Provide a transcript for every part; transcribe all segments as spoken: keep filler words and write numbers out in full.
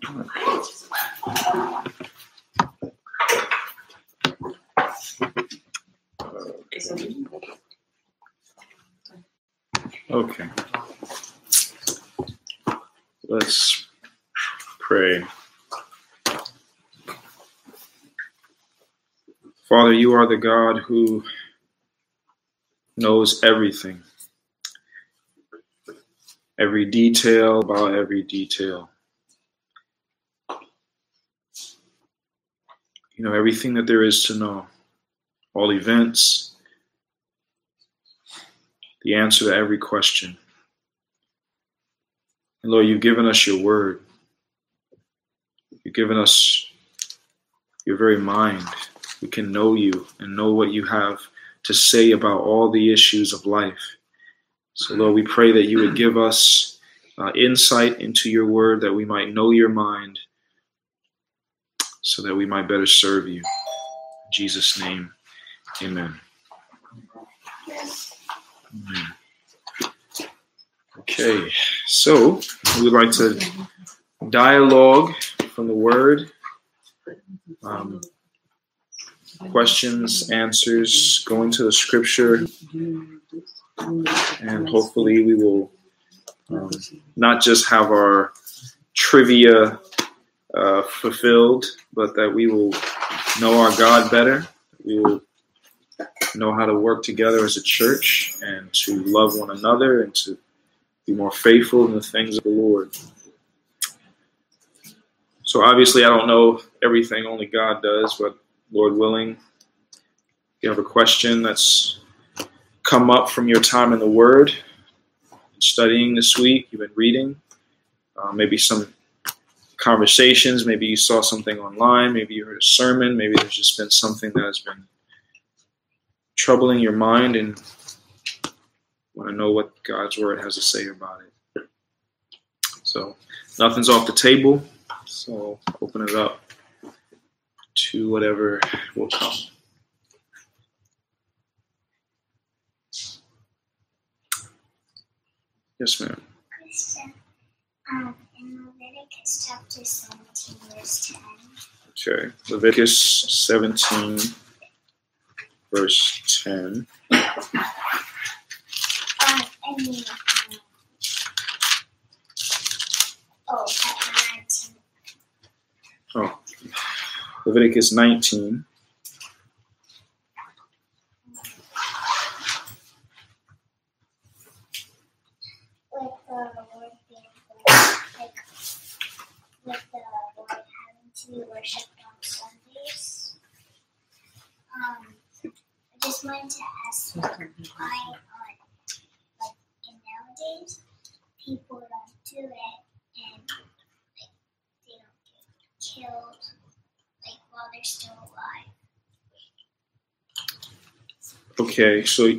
Okay. Let's pray. Father, you are the God who knows everything, every detail about every detail. You know everything that there is to know, all events, the answer to every question. And Lord, you've given us your word. You've given us your very mind. We can know you and know what you have to say about all the issues of life. So Lord, we pray that you would give us uh, insight into your word, that we might know your mind, so that we might better serve you. In Jesus' name, amen. Amen. Okay, so we would like to dialogue from the word. Um, questions, answers, going to the scripture, and hopefully we will um, not just have our trivia uh, fulfilled, but that we will know our God better. We will know how to work together as a church and to love one another and to be more faithful in the things of the Lord. So obviously I don't know everything, only God does, but Lord willing, if you have a question that's come up from your time in the Word, studying this week, you've been reading, uh, maybe some conversations, maybe you saw something online, maybe you heard a sermon, maybe there's just been something that has been troubling your mind and want to know what God's Word has to say about it. So nothing's off the table, so open it up to whatever will come. Yes, ma'am. Question. Um, in Leviticus chapter seventeen, verse ten. Okay. Leviticus seventeen, verse ten. Um, I mean, um, oh, chapter nineteen. Oh. Leviticus nineteen. With the Lord being like, with the Lord having to be worshipped on Sundays. Um, I just wanted to ask, like, why on, like, in nowadays, people don't do it, and, like, they don't get killed, like, while they're still alive. Okay, so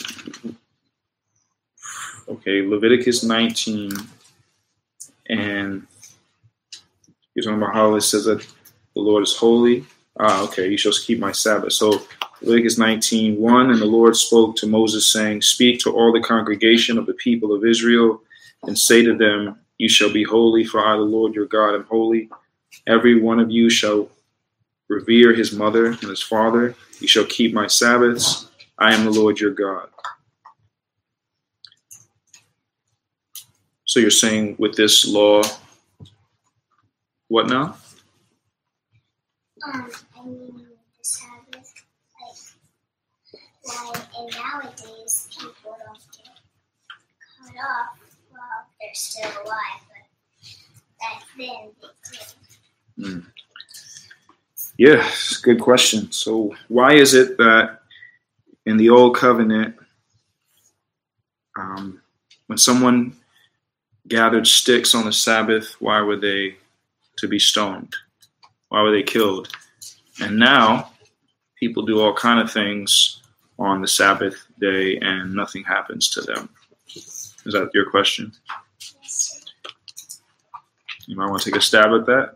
okay, Leviticus nineteen, and you're talking about how it says that the Lord is holy. Ah, okay, you shall keep my Sabbath. So Leviticus nineteen, one, and the Lord spoke to Moses, saying, speak to all the congregation of the people of Israel, and say to them, you shall be holy, for I, the Lord your God, am holy. Every one of you shall revere his mother and his father. You shall keep my Sabbaths. I am the Lord your God. So you're saying with this law, what now? Um, I mean, the Sabbath, like, why in nowadays people don't get cut off while they're still alive, but back then they could. Hmm. Yeah, good question. So why is it that in the Old Covenant, um, when someone gathered sticks on the Sabbath, why were they to be stoned? Why were they killed? And now people do all kind of things on the Sabbath day and nothing happens to them. Is that your question? Yes. You might want to take a stab at that.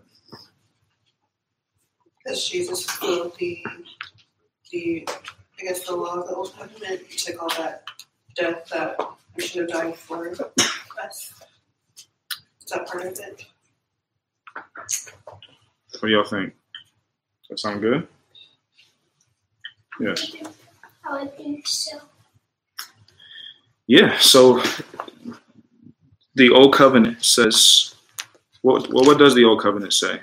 Because Jesus fulfilled the, the, I guess, the law of the Old Covenant. You took all that death that we should have died for us. Is that part of it? What do y'all think? Does that sound good? Yeah. I would think so. Yeah, so the Old Covenant says, what, what, what does the Old Covenant say?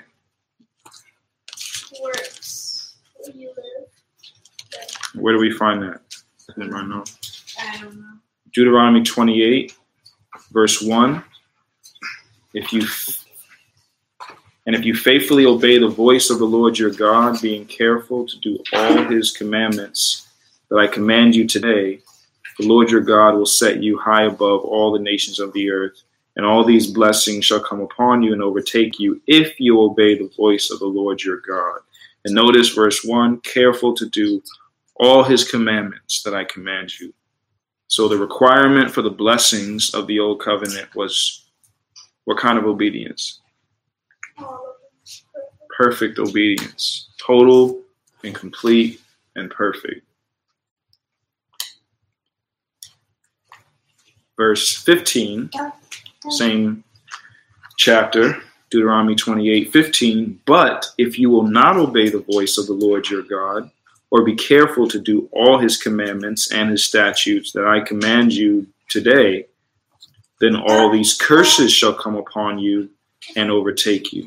Works where you live. Where do we find that? I didn't right now. I don't know. Deuteronomy twenty-eight, verse one. If you and if you faithfully obey the voice of the Lord your God, being careful to do all his commandments that I command you today, the Lord your God will set you high above all the nations of the earth, and all these blessings shall come upon you and overtake you if you obey the voice of the Lord your God. And notice verse one, careful to do all his commandments that I command you. So the requirement for the blessings of the Old Covenant was what kind of obedience? Perfect obedience. Total and complete and perfect. Verse fifteen, same chapter, Deuteronomy twenty-eight, fifteen. But if you will not obey the voice of the Lord your God, or be careful to do all his commandments and his statutes that I command you today, then all these curses shall come upon you and overtake you.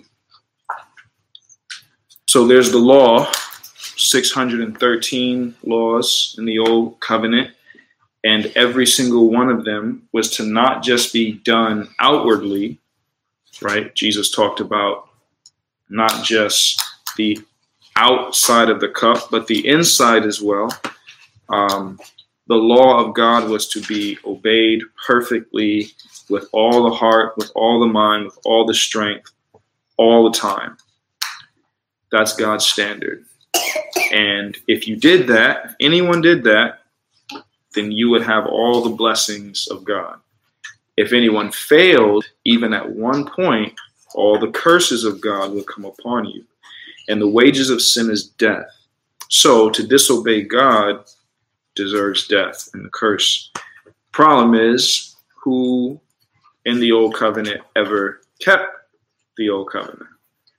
So there's the law, six hundred thirteen laws in the Old Covenant. And every single one of them was to not just be done outwardly, right? Jesus talked about not just the outside of the cup, but the inside as well. Um, the law of God was to be obeyed perfectly with all the heart, with all the mind, with all the strength, all the time. That's God's standard. And if you did that, if anyone did that, then you would have all the blessings of God. If anyone failed, even at one point, all the curses of God would come upon you. And the wages of sin is death. So to disobey God deserves death and the curse. Problem is, who in the Old Covenant ever kept the Old Covenant?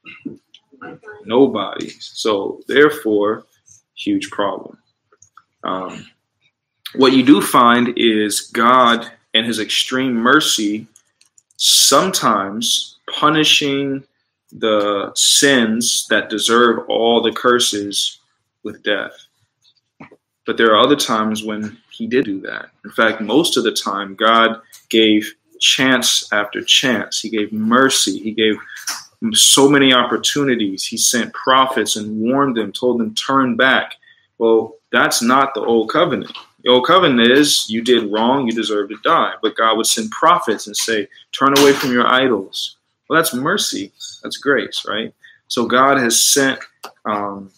Nobody. So therefore, huge problem. Um, What you do find is God, in his extreme mercy, sometimes punishing the sins that deserve all the curses with death. But there are other times when he did do that. In fact, most of the time, God gave chance after chance. He gave mercy. He gave so many opportunities. He sent prophets and warned them, told them, turn back. Well, that's not the Old Covenant. The Old Covenant is you did wrong, you deserve to die. But God would send prophets and say, turn away from your idols. Well, that's mercy. That's grace, right? So God has sent um,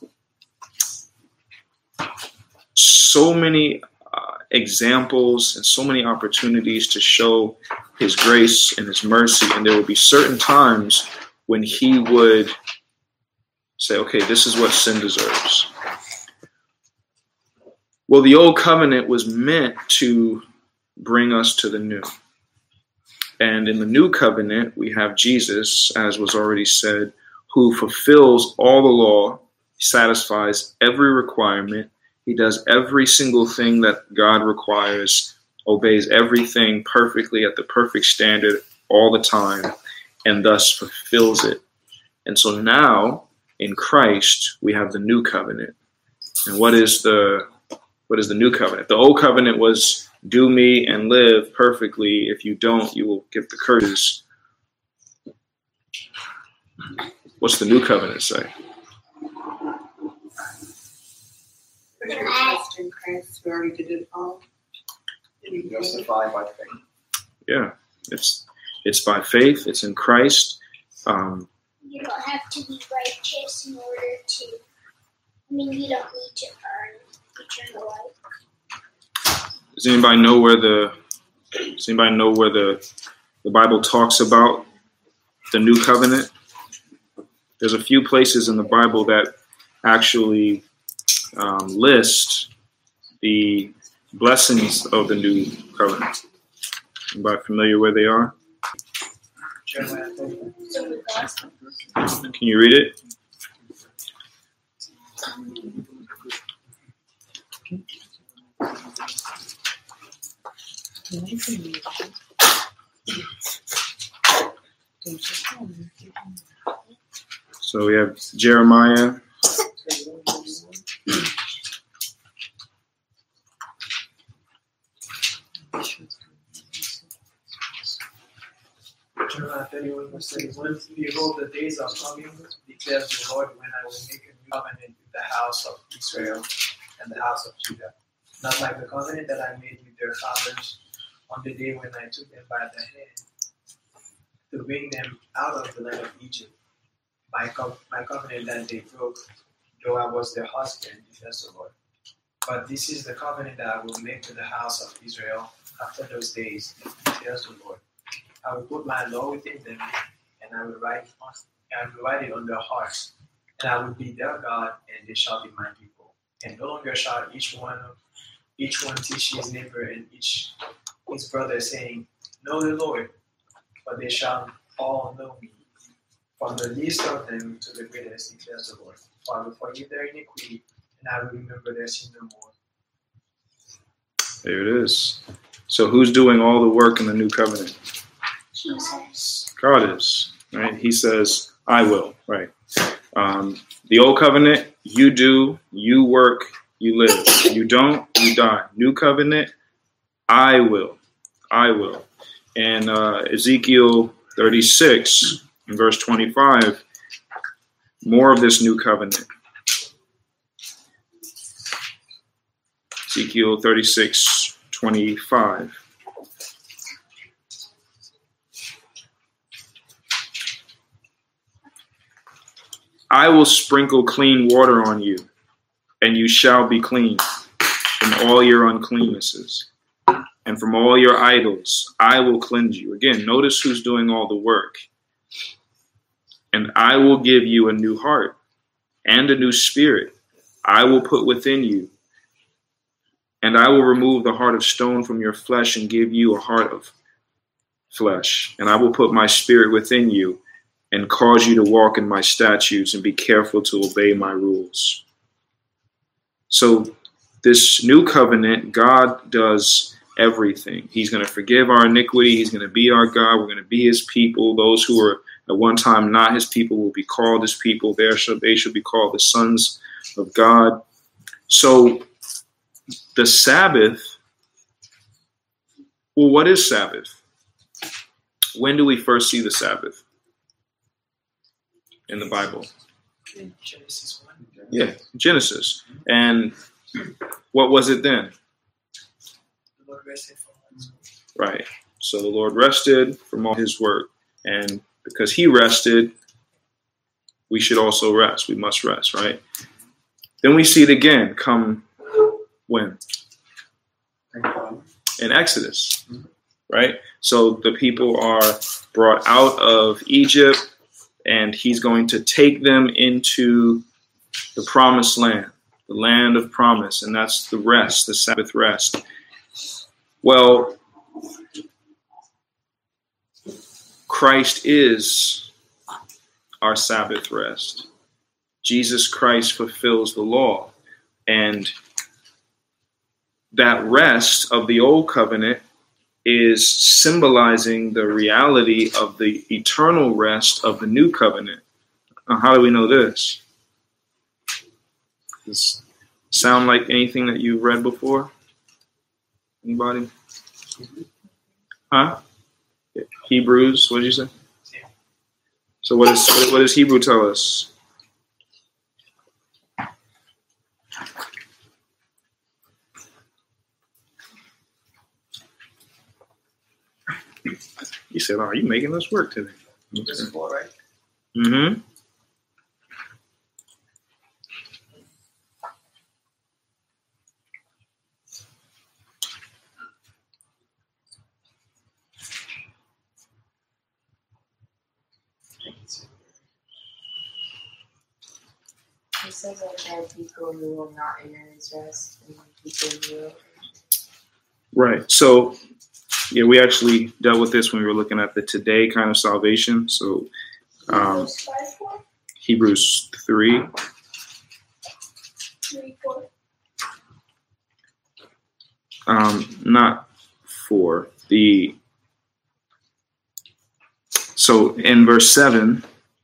so many uh, examples and so many opportunities to show his grace and his mercy. And there will be certain times when he would say, okay, this is what sin deserves. Well, the Old Covenant was meant to bring us to the new. And in the New Covenant, we have Jesus, as was already said, who fulfills all the law, satisfies every requirement. He does every single thing that God requires, obeys everything perfectly at the perfect standard all the time, and thus fulfills it. And so now, in Christ, we have the New Covenant. And what is the What is the New Covenant? The Old Covenant was do me and live perfectly. If you don't, you will get the curses. What's the New Covenant say? Put your trust in Christ who already did it all. Justified by faith. Yeah, it's it's by faith. It's in Christ. Um, You don't have to be righteous in order to, I mean, you don't need to earn eternal life. does anybody know where the Does anybody know where the the Bible talks about the New Covenant? There's a few places in the Bible that actually um, list the blessings of the New Covenant. Anybody familiar where they are? Jeremiah thirty-one. So with God, Can you read it? So we have Jeremiah. Jeremiah thirty-one, verse thirty-one. Behold, the days are coming, declares the Lord, when I will make a new covenant with the house of Israel and the house of Judah. Not like the covenant that I made with their fathers on the day when I took them by the hand to bring them out of the land of Egypt. My, co- my covenant that they broke, though I was their husband, declares the Lord. But this is the covenant that I will make to the house of Israel after those days, declares the Lord. I will put my law within them, and I will write on, I will write it on their hearts, and I will be their God, and they shall be my people. And no longer shall each one each one teach his neighbor and each his brother, saying, Know the Lord, for they shall all know me, from the least of them to the greatest, declares the Lord. For I will forgive their iniquity, and I will remember their sin no more. There it is. So who's doing all the work in the new covenant? Jesus. God is, right? He says, I will, right? Um, the old covenant, you do, you work, you live. You don't, you die. New covenant, I will, I will. And uh, Ezekiel thirty-six, in verse twenty-five, more of this new covenant. Ezekiel thirty-six, twenty-five. I will sprinkle clean water on you, and you shall be clean from all your uncleannesses. And from all your idols, I will cleanse you. Again, notice who's doing all the work. And I will give you a new heart and a new spirit. I will put within you. And I will remove the heart of stone from your flesh and give you a heart of flesh. And I will put my spirit within you and cause you to walk in my statutes and be careful to obey my rules. So this new covenant, God does everything. He's going to forgive our iniquity. He's going to be our God. We're going to be his people. Those who were at one time not his people will be called his people. There shall, they shall be called the sons of God. So the Sabbath, well, what is Sabbath? When do we first see the Sabbath in the Bible? In Genesis one. Yeah, Genesis. And what was it then? The Lord rested from his work. Right. So the Lord rested from all his work. And because he rested, we should also rest. We must rest, right? Then we see it again come when? In Exodus, right? So the people are brought out of Egypt, and he's going to take them into the promised land, the land of promise, and that's the rest, the Sabbath rest. Well, Christ is our Sabbath rest. Jesus Christ fulfills the law, and that rest of the old covenant is symbolizing the reality of the eternal rest of the new covenant. Now, how do we know this? Does it sound like anything that you've read before? Anybody? Huh? Hebrews, what did you say? So what, is, what does Hebrew tell us? You said, oh, are you making us work today? This is four, right? Mm-hmm. It says that there are people who will not enter his rest, and people who will. Right. So Yeah, we actually dealt with this when we were looking at the today kind of salvation. So um, Hebrews three. Um, not four. The so in verse seven,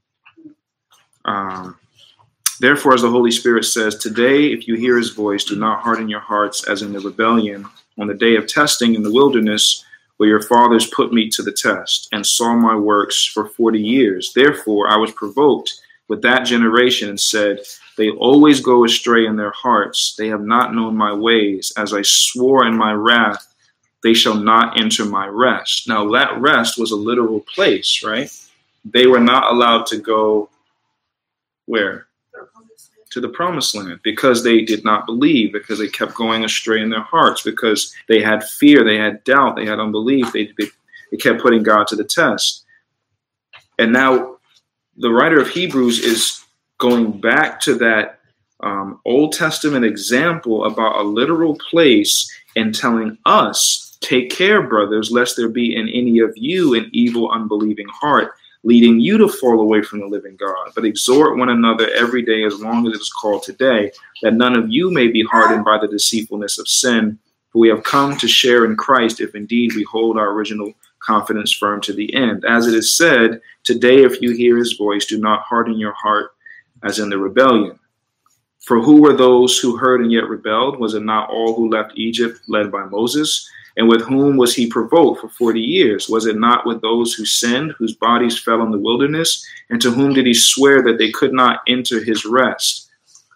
um, therefore, as the Holy Spirit says, today, if you hear his voice, do not harden your hearts as in the rebellion on the day of testing in the wilderness, where your fathers put me to the test and saw my works for forty years. Therefore, I was provoked with that generation and said, they always go astray in their hearts. They have not known my ways. As I swore in my wrath, they shall not enter my rest. Now, that rest was a literal place, right? They were not allowed to go where? To the promised land, because they did not believe, because they kept going astray in their hearts, because they had fear, they had doubt, they had unbelief. They, they, they kept putting God to the test. And now the writer of Hebrews is going back to that um, Old Testament example about a literal place and telling us, take care, brothers, lest there be in any of you an evil, unbelieving heart, leading you to fall away from the living God. But exhort one another every day as long as it is called today, that none of you may be hardened by the deceitfulness of sin. For we have come to share in Christ, if indeed we hold our original confidence firm to the end. As it is said, today if you hear his voice, do not harden your heart as in the rebellion. For who were those who heard and yet rebelled? Was it not all who left Egypt led by Moses? And with whom was he provoked for forty years? Was it not with those who sinned, whose bodies fell in the wilderness? And to whom did he swear that they could not enter his rest?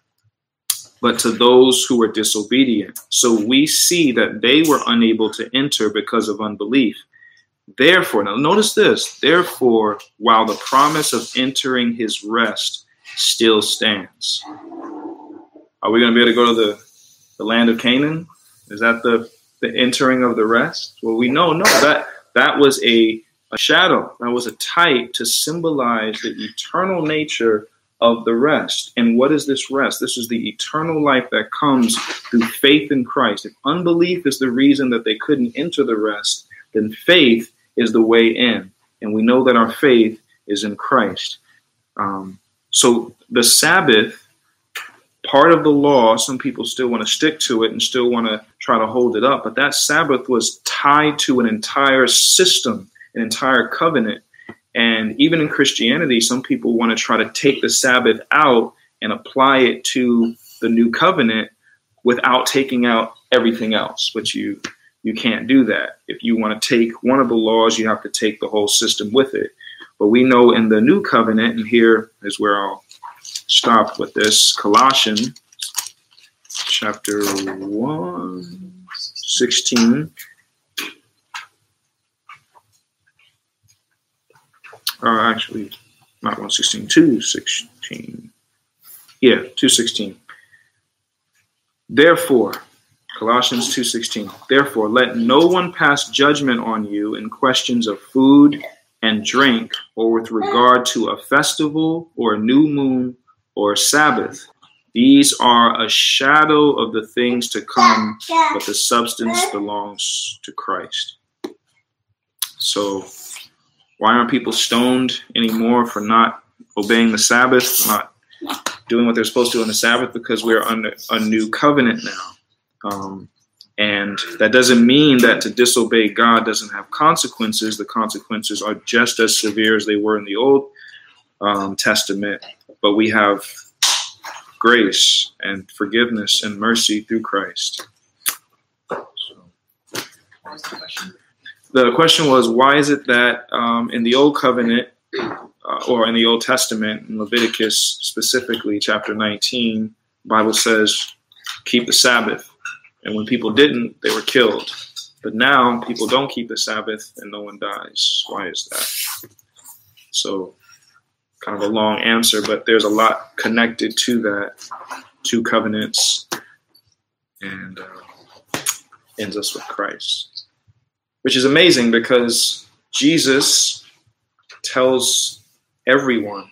But to those who were disobedient. So we see that they were unable to enter because of unbelief. Therefore, now notice this, therefore, while the promise of entering his rest still stands. Are we going to be able to go to the, the land of Canaan? Is that the the entering of the rest? Well, we know, no, that that was a, a shadow. That was a type to symbolize the eternal nature of the rest. And what is this rest? This is the eternal life that comes through faith in Christ. If unbelief is the reason that they couldn't enter the rest, then faith is the way in. And we know that our faith is in Christ. Um, so the Sabbath, part of the law, some people still want to stick to it and still want to try to hold it up. But that Sabbath was tied to an entire system, an entire covenant. And even in Christianity, some people want to try to take the Sabbath out and apply it to the new covenant without taking out everything else. But you you can't do that. If you want to take one of the laws, you have to take the whole system with it. But we know in the new covenant, and here is where I'll stop with this, Colossians chapter one, sixteen. Uh, actually, not one sixteen, two sixteen. Yeah, two sixteen. Therefore, Colossians two sixteen. Therefore, let no one pass judgment on you in questions of food and drink, or with regard to a festival or a new moon or Sabbath. These are a shadow of the things to come, but the substance belongs to Christ. So why aren't people stoned anymore for not obeying the Sabbath, for not doing what they're supposed to do on the Sabbath? Because we're under a new covenant now. Um, and that doesn't mean that to disobey God doesn't have consequences. The consequences are just as severe as they were in the Old um, Testament. But we have grace and forgiveness and mercy through Christ. So, What was the question? the question was, why is it that um, in the Old Covenant, uh, or in the Old Testament, in Leviticus specifically, chapter nineteen, the Bible says, keep the Sabbath. And when people didn't, they were killed. But now people don't keep the Sabbath and no one dies. Why is that? So, kind of a long answer, but there's a lot connected to that, two covenants, and uh, ends us with Christ, which is amazing because Jesus tells everyone,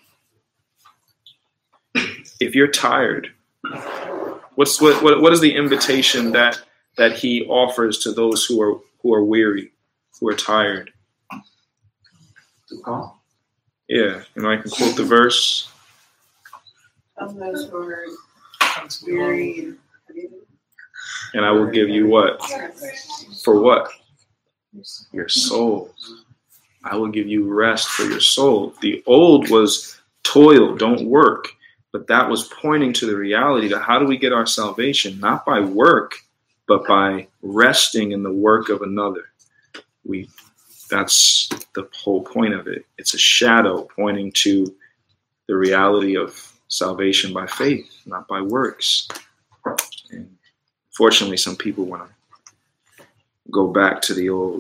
if you're tired, what's what what, what is the invitation that that he offers to those who are who are weary? who are tired. To come. Yeah, you know, I can quote the verse. Come those who are Come to me, Lord. weary and And I will give you what? For what? Your soul. I will give you rest for your soul. The old was toil, don't work. But that was pointing to the reality that how do we get our salvation? Not by work, but by resting in the work of another. We that's the whole point of it. It's a shadow pointing to the reality of salvation by faith, not by works. And fortunately, some people want to go back to the old.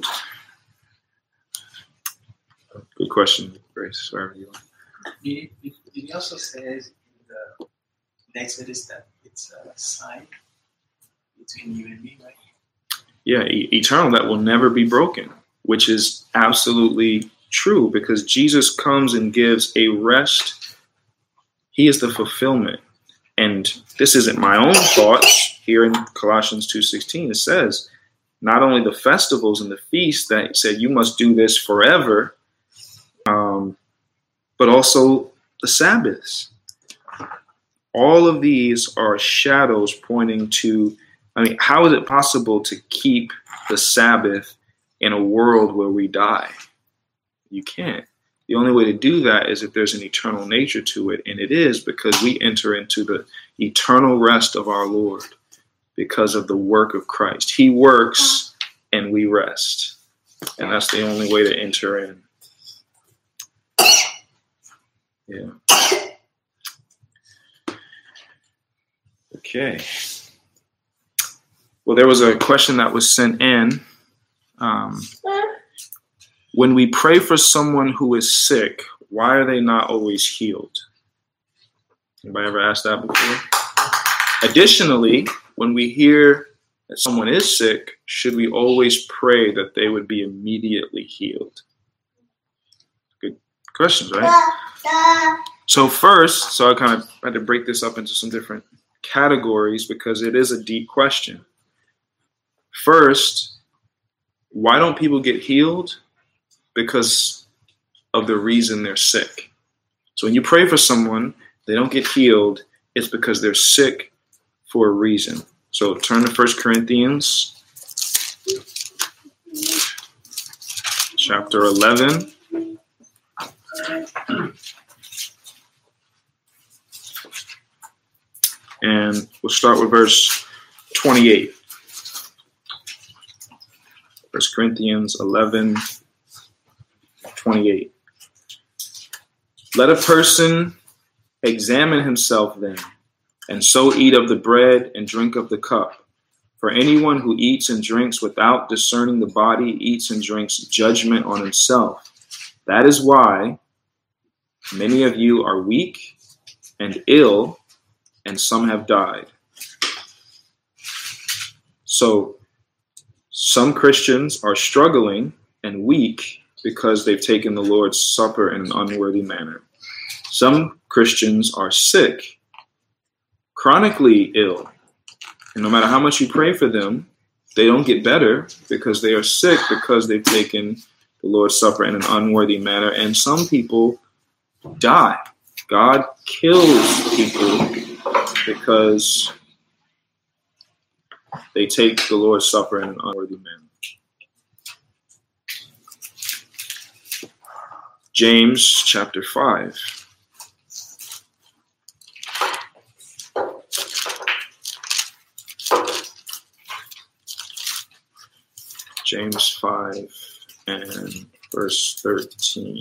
Good question, Grace. Wherever you are. It, it, it also says in the in Exodus that it's a sign between you and me, right? Yeah, e- eternal that will never be broken, which is absolutely true because Jesus comes and gives a rest. He is the fulfillment. And this isn't my own thoughts. Here in Colossians two sixteen, it says, not only the festivals and the feasts that said you must do this forever, um, but also the Sabbaths. All of these are shadows pointing to, I mean, how is it possible to keep the Sabbath in a world where we die? You can't. The only way to do that is if there's an eternal nature to it, and it is because we enter into the eternal rest of our Lord because of the work of Christ. He works and we rest, and that's the only way to enter in. Yeah. Okay. Well, there was a question that was sent in. Um, when we pray for someone who is sick, why are they not always healed? Anybody ever asked that before? Additionally, when we hear that someone is sick, should we always pray that they would be immediately healed? Good questions, right? So first, so I kind of had to break this up into some different categories because it is a deep question. First, why don't people get healed? Because of the reason they're sick. So when you pray for someone, they don't get healed, it's because they're sick for a reason. So turn to First Corinthians chapter eleven. And we'll start with verse twenty-eight. First Corinthians eleven, twenty-eight. Let a person examine himself then, and so eat of the bread and drink of the cup. For anyone who eats and drinks without discerning the body eats and drinks judgment on himself. That is why many of you are weak and ill, and some have died. So some Christians are struggling and weak because they've taken the Lord's Supper in an unworthy manner. Some Christians are sick, chronically ill, and no matter how much you pray for them, they don't get better because they are sick because they've taken the Lord's Supper in an unworthy manner. And some people die. God kills people because they take the Lord's Supper in an unworthy manner. James chapter five. James five and verse thirteen.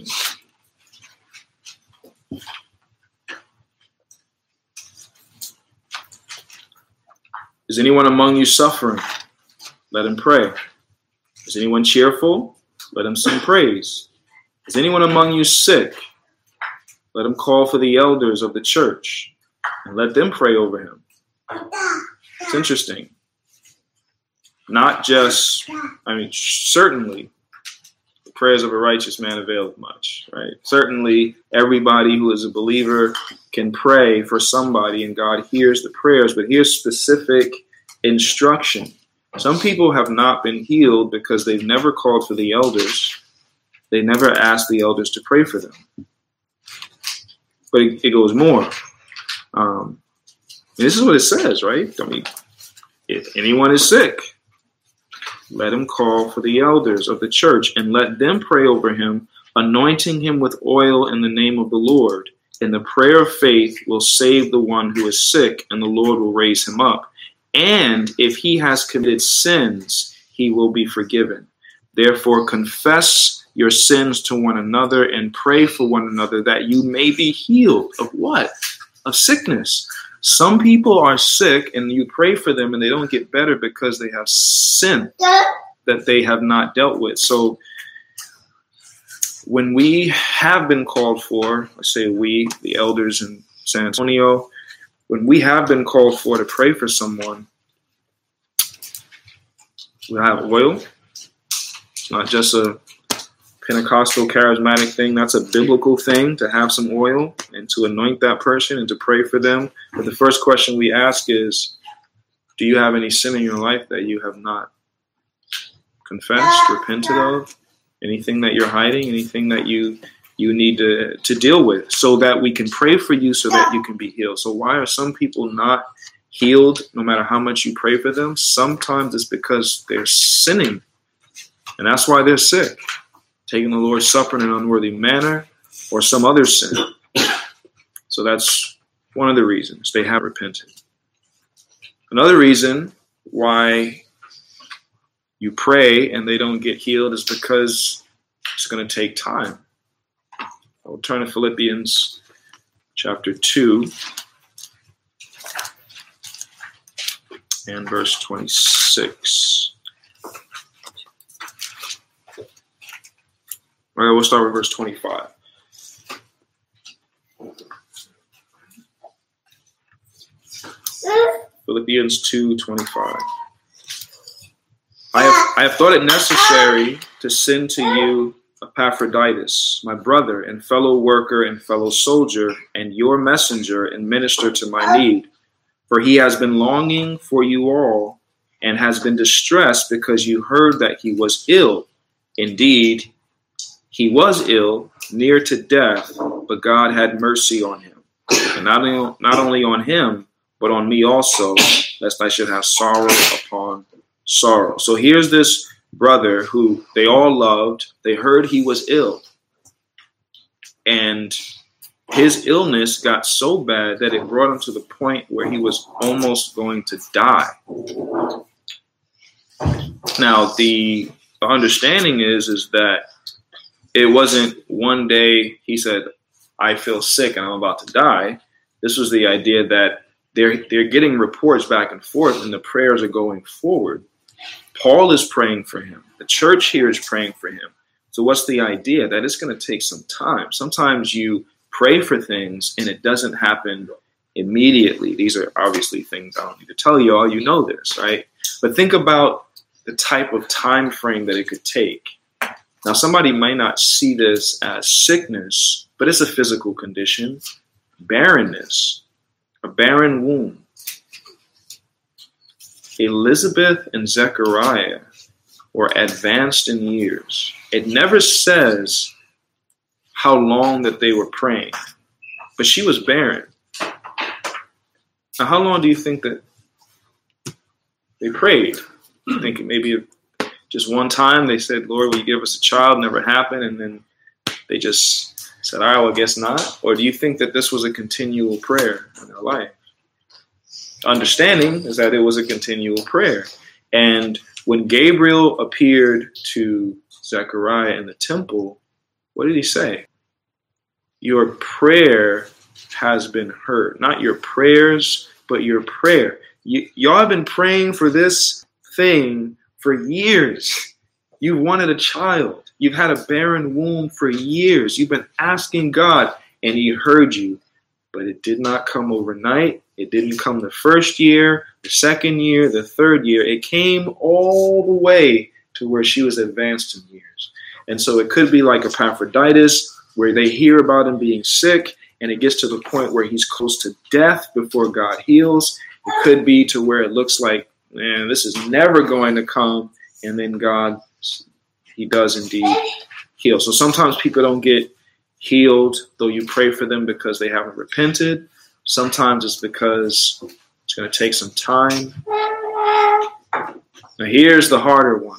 Is anyone among you suffering? Let him pray. Is anyone cheerful? Let him sing praise. Is anyone among you sick? Let him call for the elders of the church and let them pray over him. It's interesting. Not just, I mean, certainly the prayers of a righteous man availeth much, right? Certainly everybody who is a believer can pray for somebody and God hears the prayers, but here's specific instruction. Some people have not been healed because they've never called for the elders. They never asked the elders to pray for them. But it, it goes more. Um, this is what it says, right? I mean, if anyone is sick, let him call for the elders of the church and let them pray over him, anointing him with oil in the name of the Lord. And the prayer of faith will save the one who is sick, and the Lord will raise him up. And if he has committed sins, he will be forgiven. Therefore, confess your sins to one another and pray for one another that you may be healed. Of what? Of sickness. Some people are sick and you pray for them and they don't get better because they have sin that they have not dealt with. So when we have been called for, let's say we, the elders in San Antonio, when we have been called for to pray for someone, we have oil. It's not just a Pentecostal charismatic thing. That's a biblical thing to have some oil and to anoint that person and to pray for them. But the first question we ask is, do you have any sin in your life that you have not confessed, repented of? Anything that you're hiding, anything that you you need to, to deal with so that we can pray for you so that you can be healed. So why are some people not healed no matter how much you pray for them? Sometimes it's because they're sinning. And that's why they're sick. Taking the Lord's Supper in an unworthy manner or some other sin. So that's one of the reasons they have repented. Another reason why you pray and they don't get healed is because it's going to take time. I'll turn to Philippians chapter two and verse twenty-six. All right, we'll start with verse twenty-five. Philippians two twenty-five. I have, I have thought it necessary to send to you Epaphroditus, my brother and fellow worker and fellow soldier, and your messenger and minister to my need. For he has been longing for you all and has been distressed because you heard that he was ill. Indeed, he was ill, near to death, but God had mercy on him. And not only, not only on him, but on me also, lest I should have sorrow upon sorrow. So here's this brother who they all loved. They heard he was ill. And his illness got so bad that it brought him to the point where he was almost going to die. Now, the understanding is, is that it wasn't one day he said, I feel sick and I'm about to die. This was the idea that they're, they're getting reports back and forth and the prayers are going forward. Paul is praying for him. The church here is praying for him. So what's the idea? That it's going to take some time. Sometimes you pray for things and it doesn't happen immediately. These are obviously things I don't need to tell you all. You know this, right? But think about the type of time frame that it could take. Now, somebody might not see this as sickness, but it's a physical condition. Barrenness, a barren womb. Elizabeth and Zechariah were advanced in years. It never says how long that they were praying, but she was barren. Now, how long do you think that they prayed? You think maybe just one time they said, Lord, will you give us a child? Never happened. And then they just said, all right, well, I guess not. Or do you think that this was a continual prayer in their life? Understanding is that it was a continual prayer. And when Gabriel appeared to Zechariah in the temple, what did he say? Your prayer has been heard. Not your prayers, but your prayer. Y- y'all have been praying for this thing for years. You've wanted a child. You've had a barren womb for years. You've been asking God, and he heard you. But it did not come overnight. It didn't come the first year, the second year, the third year. It came all the way to where she was advanced in years. And so it could be like Epaphroditus, where they hear about him being sick, and it gets to the point where he's close to death before God heals. It could be to where it looks like man, this is never going to come. And then God, he does indeed heal. So sometimes people don't get healed, though you pray for them because they haven't repented. Sometimes it's because it's going to take some time. Now here's the harder one.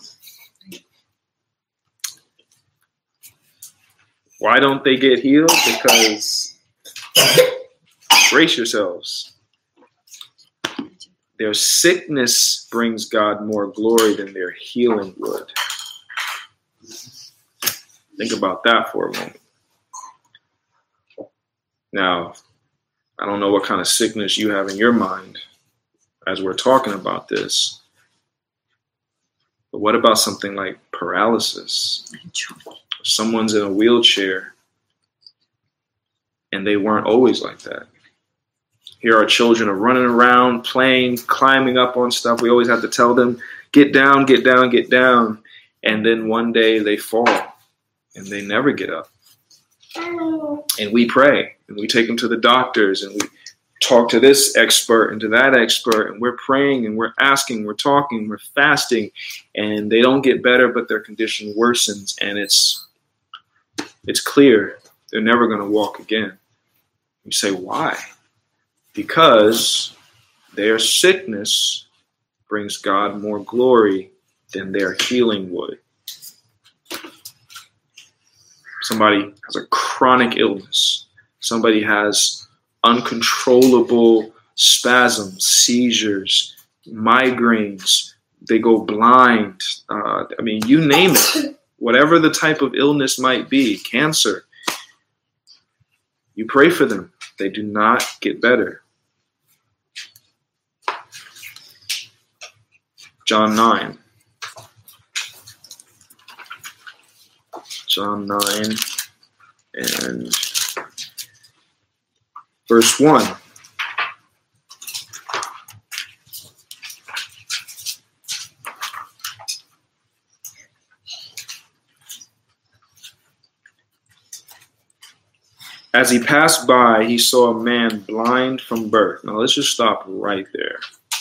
Why don't they get healed? Because, brace yourselves, their sickness brings God more glory than their healing would. Think about that for a moment. Now, I don't know what kind of sickness you have in your mind as we're talking about this, but what about something like paralysis? Someone's in a wheelchair and they weren't always like that. Here our children are running around, playing, climbing up on stuff. We always have to tell them, get down, get down, get down. And then one day they fall and they never get up. And we pray and we take them to the doctors and we talk to this expert and to that expert, and we're praying and we're asking, we're talking, we're fasting, and they don't get better, but their condition worsens, and it's it's clear they're never going to walk again. You say, why? Because their sickness brings God more glory than their healing would. Somebody has a chronic illness. Somebody has uncontrollable spasms, seizures, migraines. They go blind. Uh, I mean, you name it. Whatever the type of illness might be, cancer. You pray for them. They do not get better. John nine. John nine and verse one. As he passed by, he saw a man blind from birth. Now let's just stop right there.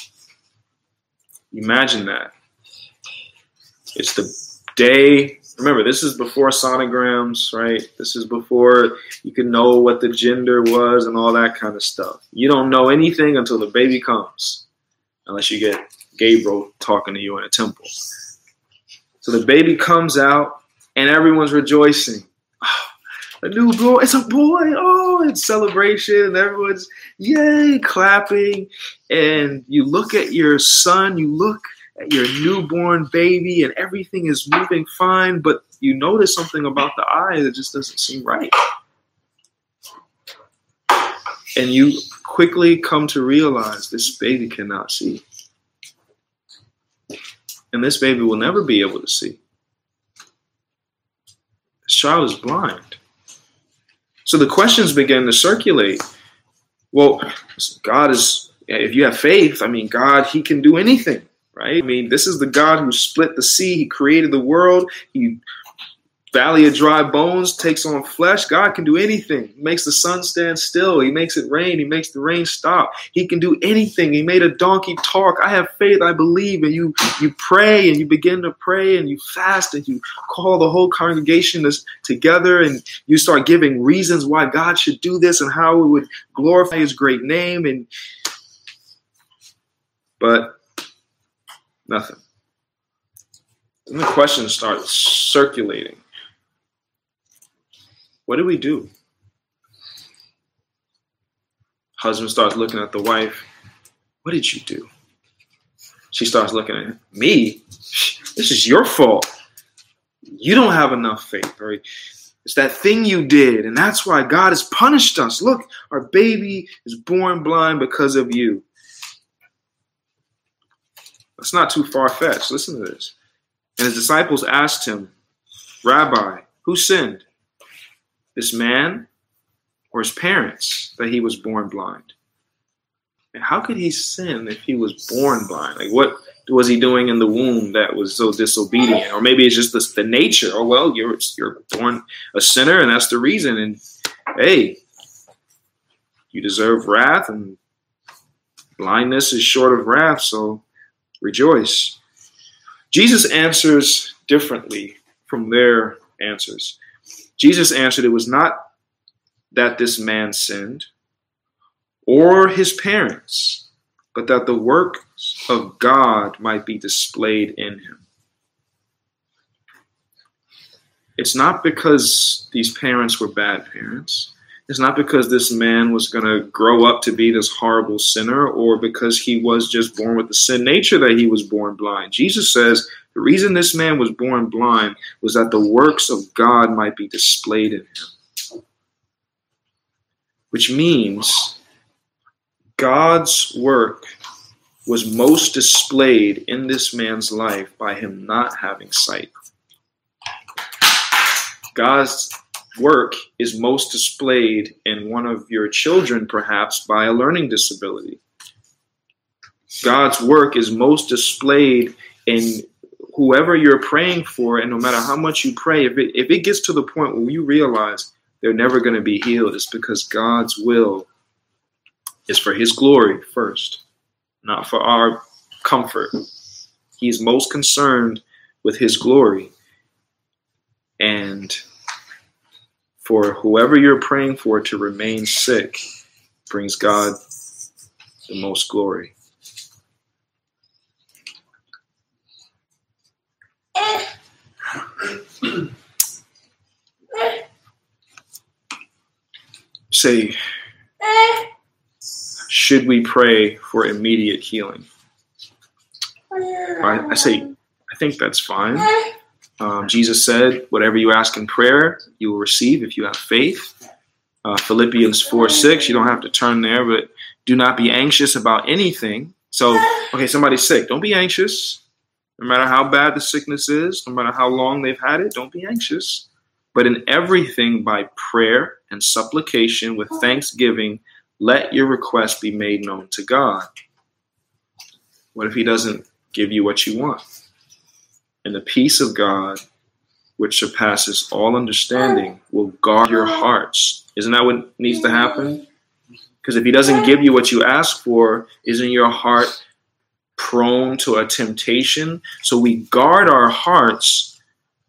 Imagine that. It's the day. Remember, this is before sonograms, right? This is before you can know what the gender was and all that kind of stuff. You don't know anything until the baby comes, unless you get Gabriel talking to you in a temple. So the baby comes out and everyone's rejoicing. Oh, a new boy, it's a boy. Oh, it's celebration. And everyone's, yay, clapping. And you look at your son, you look at your newborn baby, and everything is moving fine, but you notice something about the eye that just doesn't seem right. And you quickly come to realize this baby cannot see. And this baby will never be able to see. This child is blind. So the questions begin to circulate. Well, God is, if you have faith, I mean, God, he can do anything. Right? I mean, this is the God who split the sea. He created the world. He, valley of dry bones, takes on flesh. God can do anything. He makes the sun stand still. He makes it rain. He makes the rain stop. He can do anything. He made a donkey talk. I have faith. I believe. And you, you pray and you begin to pray and you fast and you call the whole congregation together and you start giving reasons why God should do this and how it would glorify his great name. And but nothing. And the questions start circulating. What do we do? Husband starts looking at the wife. What did you do? She starts looking at me. This is your fault. You don't have enough faith. Right? It's that thing you did, and that's why God has punished us. Look, our baby is born blind because of you. It's not too far-fetched. Listen to this. And his disciples asked him, Rabbi, who sinned, this man or his parents, that he was born blind? And how could he sin if he was born blind? Like, what was he doing in the womb that was so disobedient? Or maybe it's just the, the nature. Oh, well, you're you're born a sinner, and that's the reason. And, hey, you deserve wrath, and blindness is short of wrath, so Rejoice. Jesus answers differently from their answers. Jesus answered, it was not that this man sinned or his parents, but that the works of God might be displayed in him. It's not because these parents were bad parents. It's not because this man was going to grow up to be this horrible sinner, or because he was just born with the sin nature that he was born blind. Jesus says the reason this man was born blind was that the works of God might be displayed in him. Which means God's work was most displayed in this man's life by him not having sight. God's work is most displayed in one of your children, perhaps by a learning disability. God's work is most displayed in whoever you're praying for, and no matter how much you pray, if it, if it gets to the point where you realize they're never going to be healed, it's because God's will is for his glory first, not for our comfort. He's most concerned with his glory. And for whoever you're praying for to remain sick brings God the most glory. Say, should we pray for immediate healing? I, I say, I think that's fine. Um, Jesus said, whatever you ask in prayer, you will receive if you have faith. Uh, Philippians four six, you don't have to turn there, but do not be anxious about anything. So, okay, somebody's sick. Don't be anxious. No matter how bad the sickness is, no matter how long they've had it, don't be anxious. But in everything by prayer and supplication with thanksgiving, let your request be made known to God. What if he doesn't give you what you want? And the peace of God, which surpasses all understanding, will guard your hearts. Isn't that what needs to happen? Because if he doesn't give you what you ask for, isn't your heart prone to a temptation? So we guard our hearts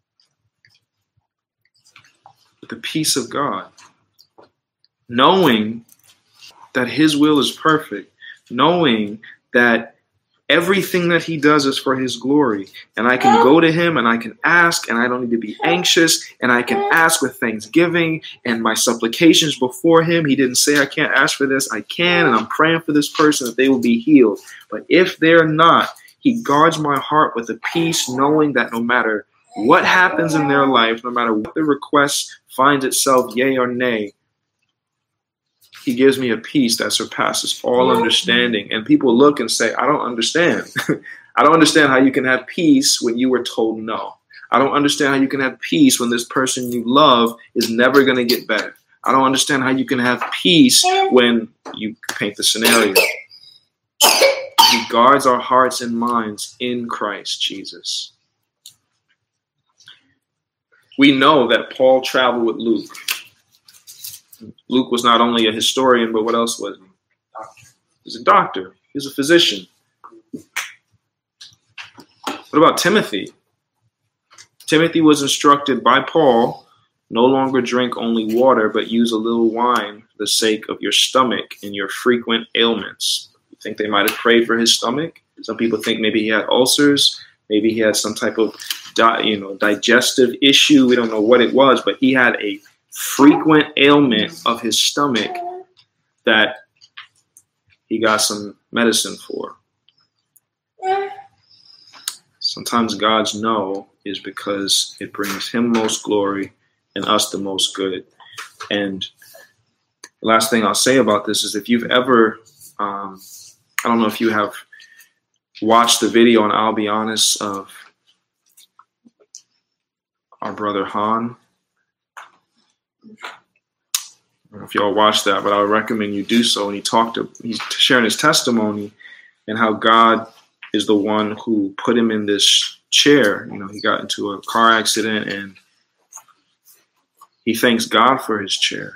with the peace of God, knowing that his will is perfect, knowing that everything that he does is for his glory. And I can go to him and I can ask, and I don't need to be anxious, and I can ask with thanksgiving and my supplications before him. He didn't say I can't ask for this. I can, and I'm praying for this person that they will be healed. But if they're not, he guards my heart with a peace, knowing that no matter what happens in their life, no matter what the request finds itself, yea or nay, he gives me a peace that surpasses all understanding. And people look and say, I don't understand. I don't understand how you can have peace when you were told no. I don't understand how you can have peace when this person you love is never going to get better. I don't understand how you can have peace when you paint the scenario. He guards our hearts and minds in Christ Jesus. We know that Paul traveled with Luke. Luke was not only a historian, but what else was he? He was a doctor. He was a physician. What about Timothy? Timothy was instructed by Paul, no longer drink only water, but use a little wine for the sake of your stomach and your frequent ailments. You think they might have prayed for his stomach? Some people think maybe he had ulcers. Maybe he had some type of di- you know, digestive issue. We don't know what it was, but he had a frequent ailment of his stomach that he got some medicine for. Sometimes God's no is because it brings him most glory and us the most good. And the last thing I'll say about this is if you've ever, um, I don't know if you have watched the video, and I'll be honest, of our brother Han. I don't know if y'all watched that, but I would recommend you do so. And he talked to, he's sharing his testimony and how God is the one who put him in this chair. You know, he got into a car accident and he thanks God for his chair.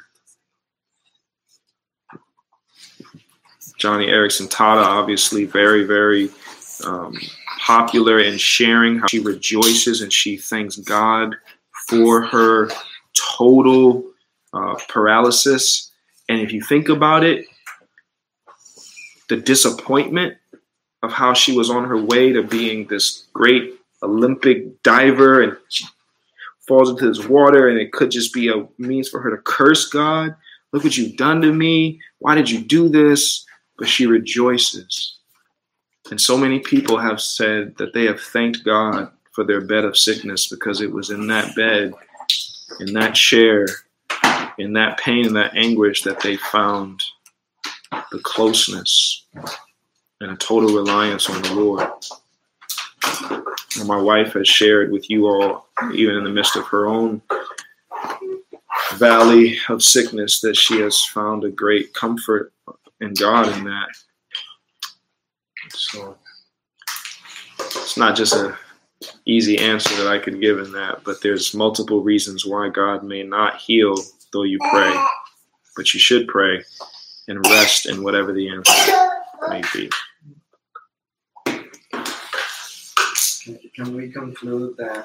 Johnny Erickson Tada, obviously very, very um, popular in sharing how she rejoices and she thanks God for her total uh, paralysis. And if you think about it, the disappointment of how she was on her way to being this great Olympic diver, and she falls into this water, and it could just be a means for her to curse God. Look what you've done to me. Why did you do this? But she rejoices. And so many people have said that they have thanked God for their bed of sickness because it was in that bed, in that chair, in that pain and that anguish that they found the closeness and a total reliance on the Lord. And my wife has shared with you all, even in the midst of her own valley of sickness, that she has found a great comfort in God in that. So it's not just an easy answer that I could give in that, but there's multiple reasons why God may not heal though you pray, but you should pray and rest in whatever the answer may be. Can we conclude that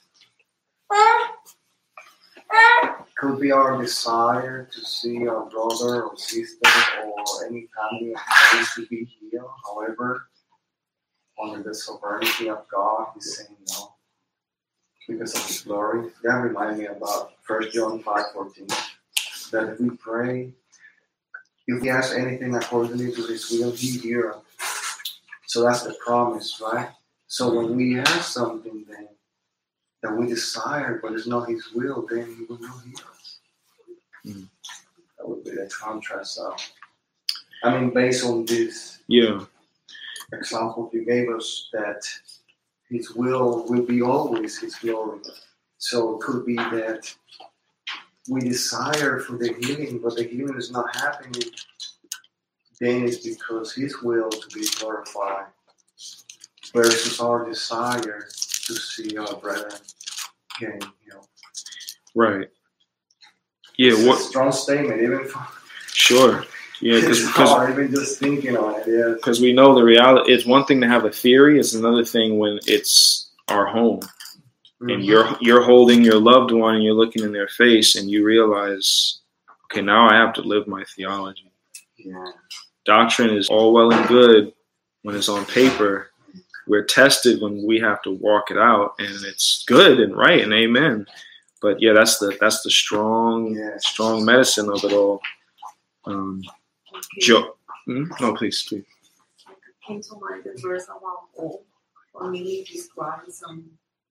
could be our desire to see our brother or sister or any family of friends to be healed? However, under the sovereignty of God, He's saying no because of His glory. That reminded me about First John five fourteen, that if we pray, if we ask anything according to His will, He hears. So that's the promise, right? So when we ask something then that we desire, but it's not His will, then He will not hear us. Mm. That would be the contrast of, I mean, based on this yeah. example you gave us, that His will will be always His glory. So it could be that we desire for the healing, but the healing is not happening. Then it's because His will to be glorified versus our desire to see our brethren getting healed. Right. Yeah. It's What? A strong statement, even for Sure. Yeah, because even just thinking on it. Yeah. Because we know the reality. It's one thing to have a theory. It's another thing when it's our home, mm-hmm. and you're you're holding your loved one and you're looking in their face and you realize, okay, now I have to live my theology. Yeah. Doctrine is all well and good when it's on paper. We're tested when we have to walk it out, and it's good and right and amen. But yeah, that's the that's the strong yeah. strong medicine of it all. Um, Joe, hmm? No, please, please. Came to mind the verse about hope. For me, describes some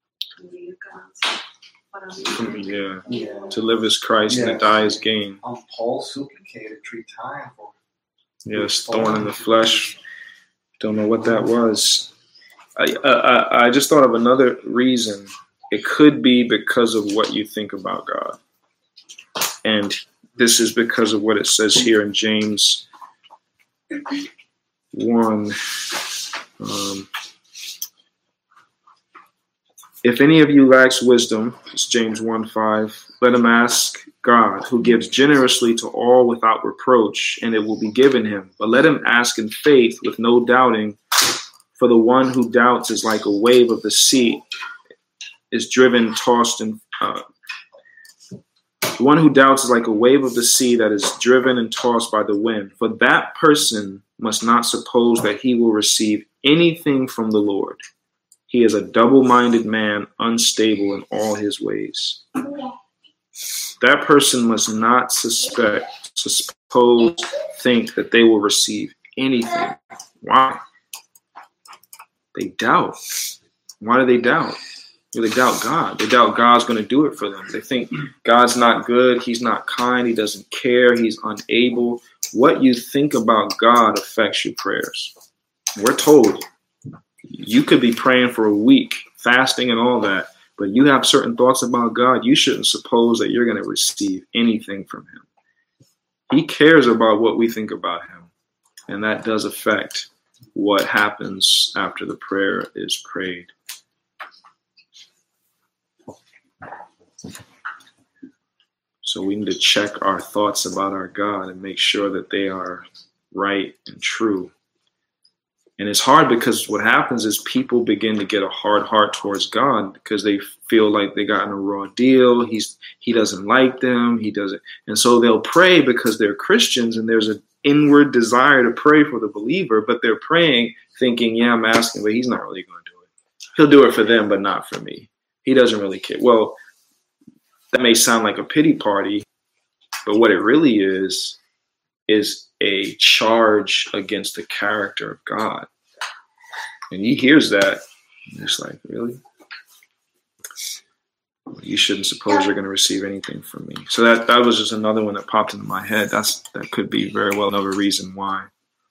yeah. yeah. To live is Christ yeah. and to die is gain. Um, Paul supplicated three times for yes, thorn in the flesh. Don't know what that was. I, I I just thought of another reason. It could be because of what you think about God. And this is because of what it says here in James one. Um, if any of you lacks wisdom, it's James one five, let him ask God, who gives generously to all without reproach, and it will be given him. But let him ask in faith with no doubting, for the one who doubts is like a wave of the sea, is driven, tossed, and uh, the one who doubts is like a wave of the sea that is driven and tossed by the wind. For that person must not suppose that he will receive anything from the Lord. He is a double-minded man, unstable in all his ways. That person must not suspect, suppose, think that they will receive anything. Why? They doubt. Why do they doubt? They doubt God. They doubt God's going to do it for them. They think God's not good. He's not kind. He doesn't care. He's unable. What you think about God affects your prayers. We're told you could be praying for a week, fasting and all that, but you have certain thoughts about God. You shouldn't suppose that you're going to receive anything from him. He cares about what we think about him, and that does affect what happens after the prayer is prayed. So we need to check our thoughts about our God and make sure that they are right and true. And it's hard because what happens is people begin to get a hard heart towards God because they feel like they got in a raw deal. He's he doesn't like them. He doesn't. And so they'll pray because they're Christians and there's an inward desire to pray for the believer, but they're praying thinking, yeah, I'm asking, but he's not really going to do it. He'll do it for them, but not for me. He doesn't really care. Well, that may sound like a pity party, but what it really is, is a charge against the character of God. And he hears that. And he's like, really? You shouldn't suppose you're going to receive anything from me. So that, that was just another one that popped into my head. That's That could be very well another reason why.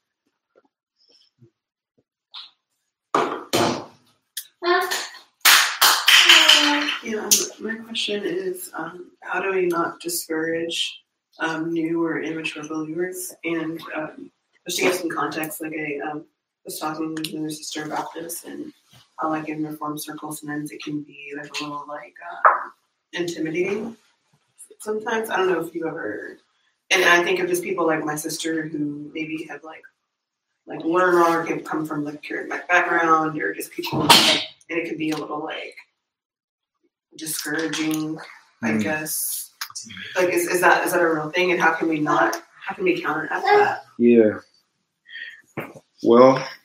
Yeah, my question is, um, how do we not discourage um, new or immature believers? And um, just to give some context, like I um, was talking with another sister about this, and how like in Reformed circles, sometimes it can be like a little like uh, intimidating. Sometimes I don't know if you ever, and I think of just people like my sister who maybe have like like learned or can come from like a background, or just people, like, and it can be a little like discouraging, I mm. guess. Like, is, is that is that a real thing? And how can we not? How can we counteract that? Yeah. Well,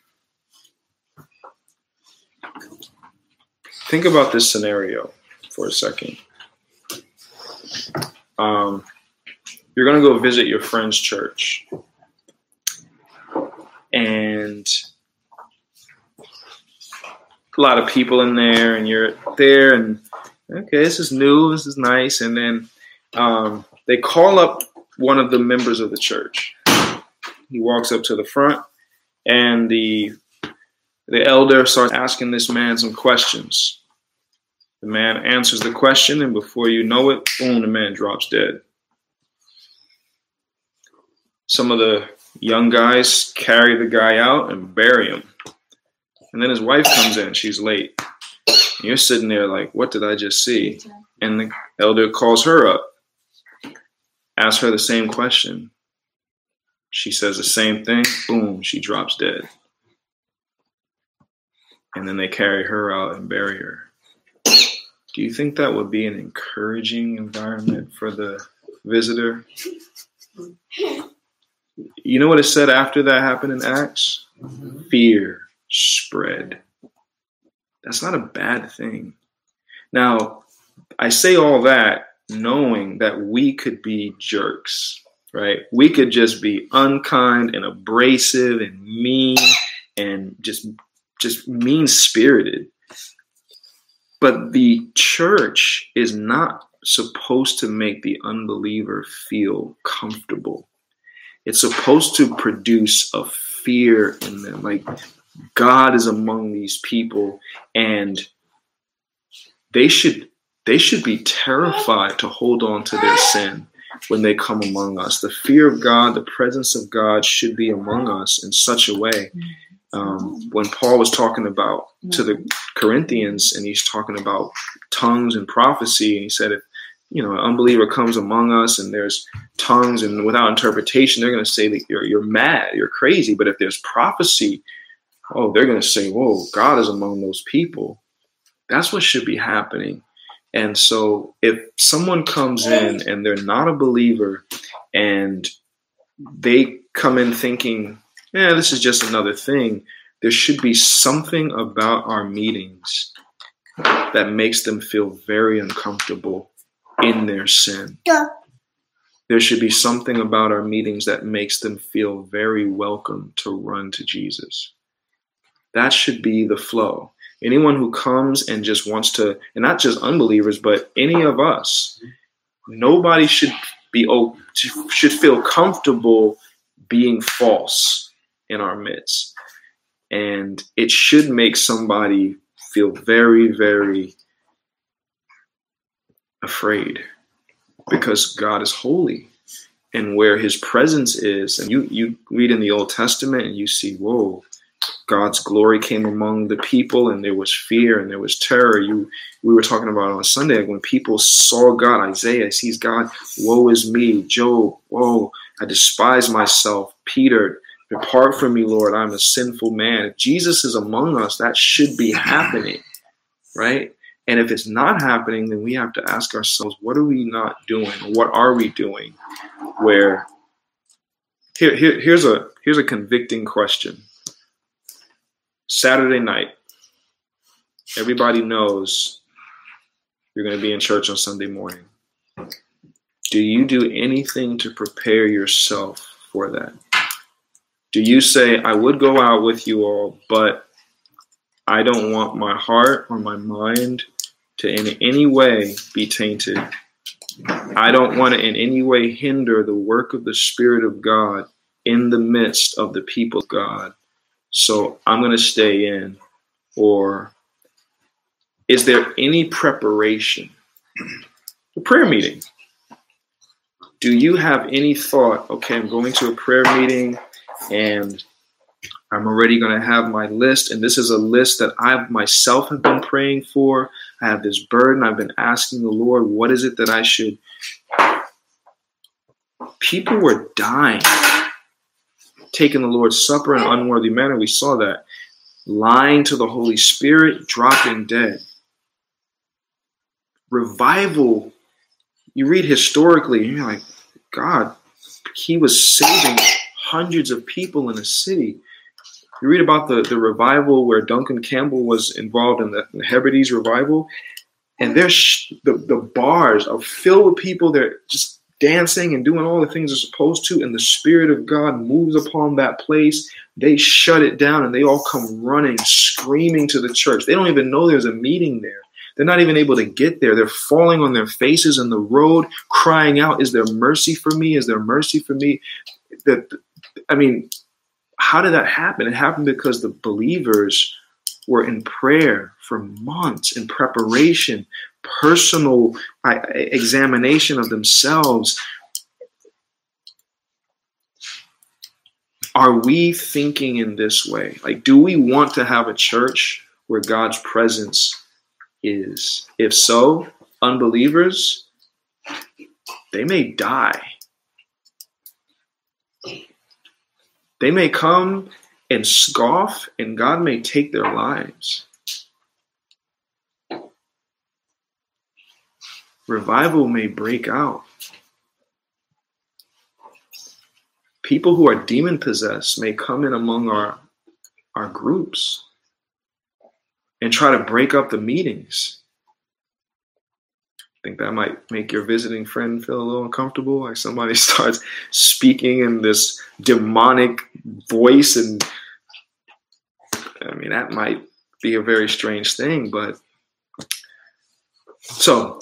think about this scenario for a second. Um, you're going to go visit your friend's church, and a lot of people in there, and you're there, and okay, this is new, this is nice, and then um, they call up one of the members of the church. He walks up to the front, and the the elder starts asking this man some questions. The man answers the question, and before you know it, boom, the man drops dead. Some of the young guys carry the guy out and bury him. And then his wife comes in, she's late. And you're sitting there like, what did I just see? And the elder calls her up, asks her the same question. She says the same thing, boom, she drops dead. And then they carry her out and bury her. Do you think that would be an encouraging environment for the visitor? You know what it said after that happened in Acts? Mm-hmm. Fear spread. That's not a bad thing. Now, I say all that knowing that we could be jerks, right? We could just be unkind and abrasive and mean and just, just mean-spirited. But the church is not supposed to make the unbeliever feel comfortable. It's supposed to produce a fear in them. Like, God is among these people, and they should they should be terrified to hold on to their sin when they come among us. The fear of God, the presence of God should be among us in such a way. Um, when Paul was talking about to the Corinthians, and he's talking about tongues and prophecy, and he said, if you know an unbeliever comes among us and there's tongues and without interpretation, they're going to say that you're you're mad, you're crazy. But if there's prophecy, oh, they're going to say, whoa, God is among those people. That's what should be happening. And so if someone comes in and they're not a believer and they come in thinking, yeah, this is just another thing, there should be something about our meetings that makes them feel very uncomfortable in their sin. Yeah. There should be something about our meetings that makes them feel very welcome to run to Jesus. That should be the flow. Anyone who comes and just wants to, and not just unbelievers, but any of us, nobody should be should feel comfortable being false in our midst. And it should make somebody feel very, very afraid, because God is holy, and where his presence is, and you, you read in the Old Testament and you see, whoa, God's glory came among the people, and there was fear and there was terror. You, we were talking about on Sunday, when people saw God, Isaiah sees God, woe is me, Job, whoa, I despise myself, Peter, Depart from me, Lord, I'm a sinful man. If Jesus is among us, that should be happening, right? And if it's not happening, then we have to ask ourselves, what are we not doing? What are we doing? Where here, here here's a here's a convicting question. Saturday night, everybody knows you're going to be in church on Sunday morning. Do you do anything to prepare yourself for that? Do you say, I would go out with you all, but I don't want my heart or my mind to in any way be tainted. I don't want to in any way hinder the work of the Spirit of God in the midst of the people of God. So I'm going to stay in. Or is there any preparation? A prayer meeting. Do you have any thought, okay, I'm going to a prayer meeting and I'm already going to have my list, and this is a list that I myself have been praying for. I have this burden. I've been asking the Lord, what is it that I should? People were dying, taking the Lord's Supper in an unworthy manner. We saw that. Lying to the Holy Spirit, dropping dead. Revival, you read historically, and you're like, God, he was saving hundreds of people in a city. You read about the, the revival where Duncan Campbell was involved in the, the Hebrides revival, and there's the, the bars are filled with people. They're just dancing and doing all the things they're supposed to, and the Spirit of God moves upon that place. They shut it down, and they all come running, screaming to the church. They don't even know there's a meeting there. They're not even able to get there. They're falling on their faces in the road, crying out, is there mercy for me? Is there mercy for me? That, I mean, how did that happen? It happened because the believers were in prayer for months, in preparation, personal examination of themselves. Are we thinking in this way? Like, do we want to have a church where God's presence is? If so, unbelievers, they may die. They may come and scoff, and God may take their lives. Revival may break out. People who are demon-possessed may come in among our, our groups and try to break up the meetings. I think that might make your visiting friend feel a little uncomfortable. Like somebody starts speaking in this demonic voice, and I mean, that might be a very strange thing. But so,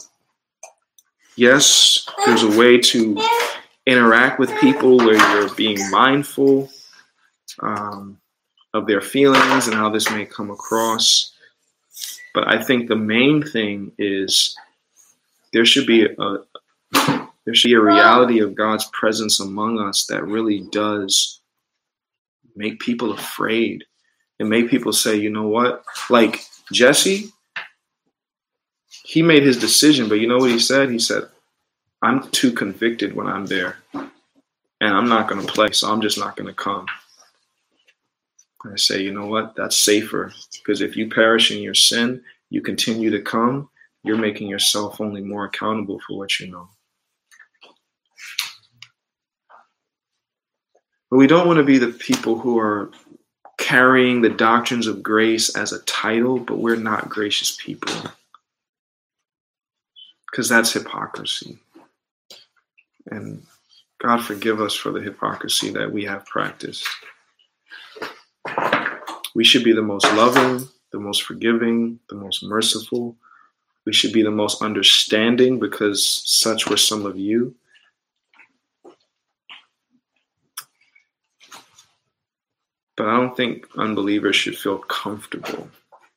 yes, there's a way to interact with people where you're being mindful um, of their feelings and how this may come across. But I think the main thing is there should be a there should be a reality of God's presence among us that really does make people afraid and make people say, you know what? Like Jesse, he made his decision, but you know what he said? He said, I'm too convicted when I'm there, and I'm not going to play, so I'm just not going to come. And I say, you know what? That's safer, because if you perish in your sin, you continue to come, you're making yourself only more accountable for what you know. But we don't want to be the people who are carrying the doctrines of grace as a title, but we're not gracious people, because that's hypocrisy. And God forgive us for the hypocrisy that we have practiced. We should be the most loving, the most forgiving, the most merciful. We should be the most understanding, because such were some of you. But I don't think unbelievers should feel comfortable.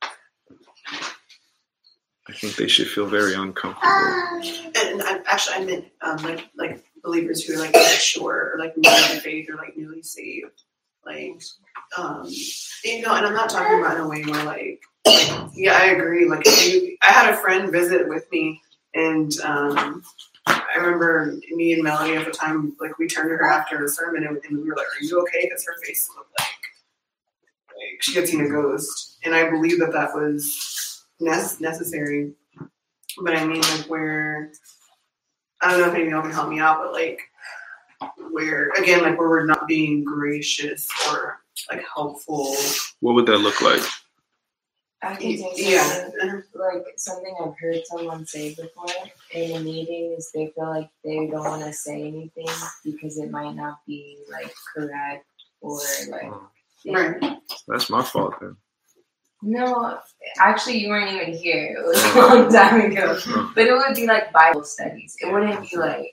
I think they should feel very uncomfortable. And I, actually, I meant um, like like believers who are like mature or like new in faith or like newly saved, like um, you know. And I'm not talking about in a way where like, yeah, I agree. Like, you, I had a friend visit with me, and um, I remember me and Melody at the time, like we turned to her after the sermon and, and we were like, "Are you okay?" Because her face looked like like she had seen a ghost, and I believe that that was ne- necessary. But I mean, like where I don't know if any of y'all can help me out, but like where again, like where we're not being gracious or like helpful. What would that look like? I can say Yeah. something, like something I've heard someone say before in a meeting is they feel like they don't want to say anything because it might not be like correct or like. Yeah. Right. That's my fault then. No, actually, you weren't even here. It was a long time ago. But it would be like Bible studies. It wouldn't be like,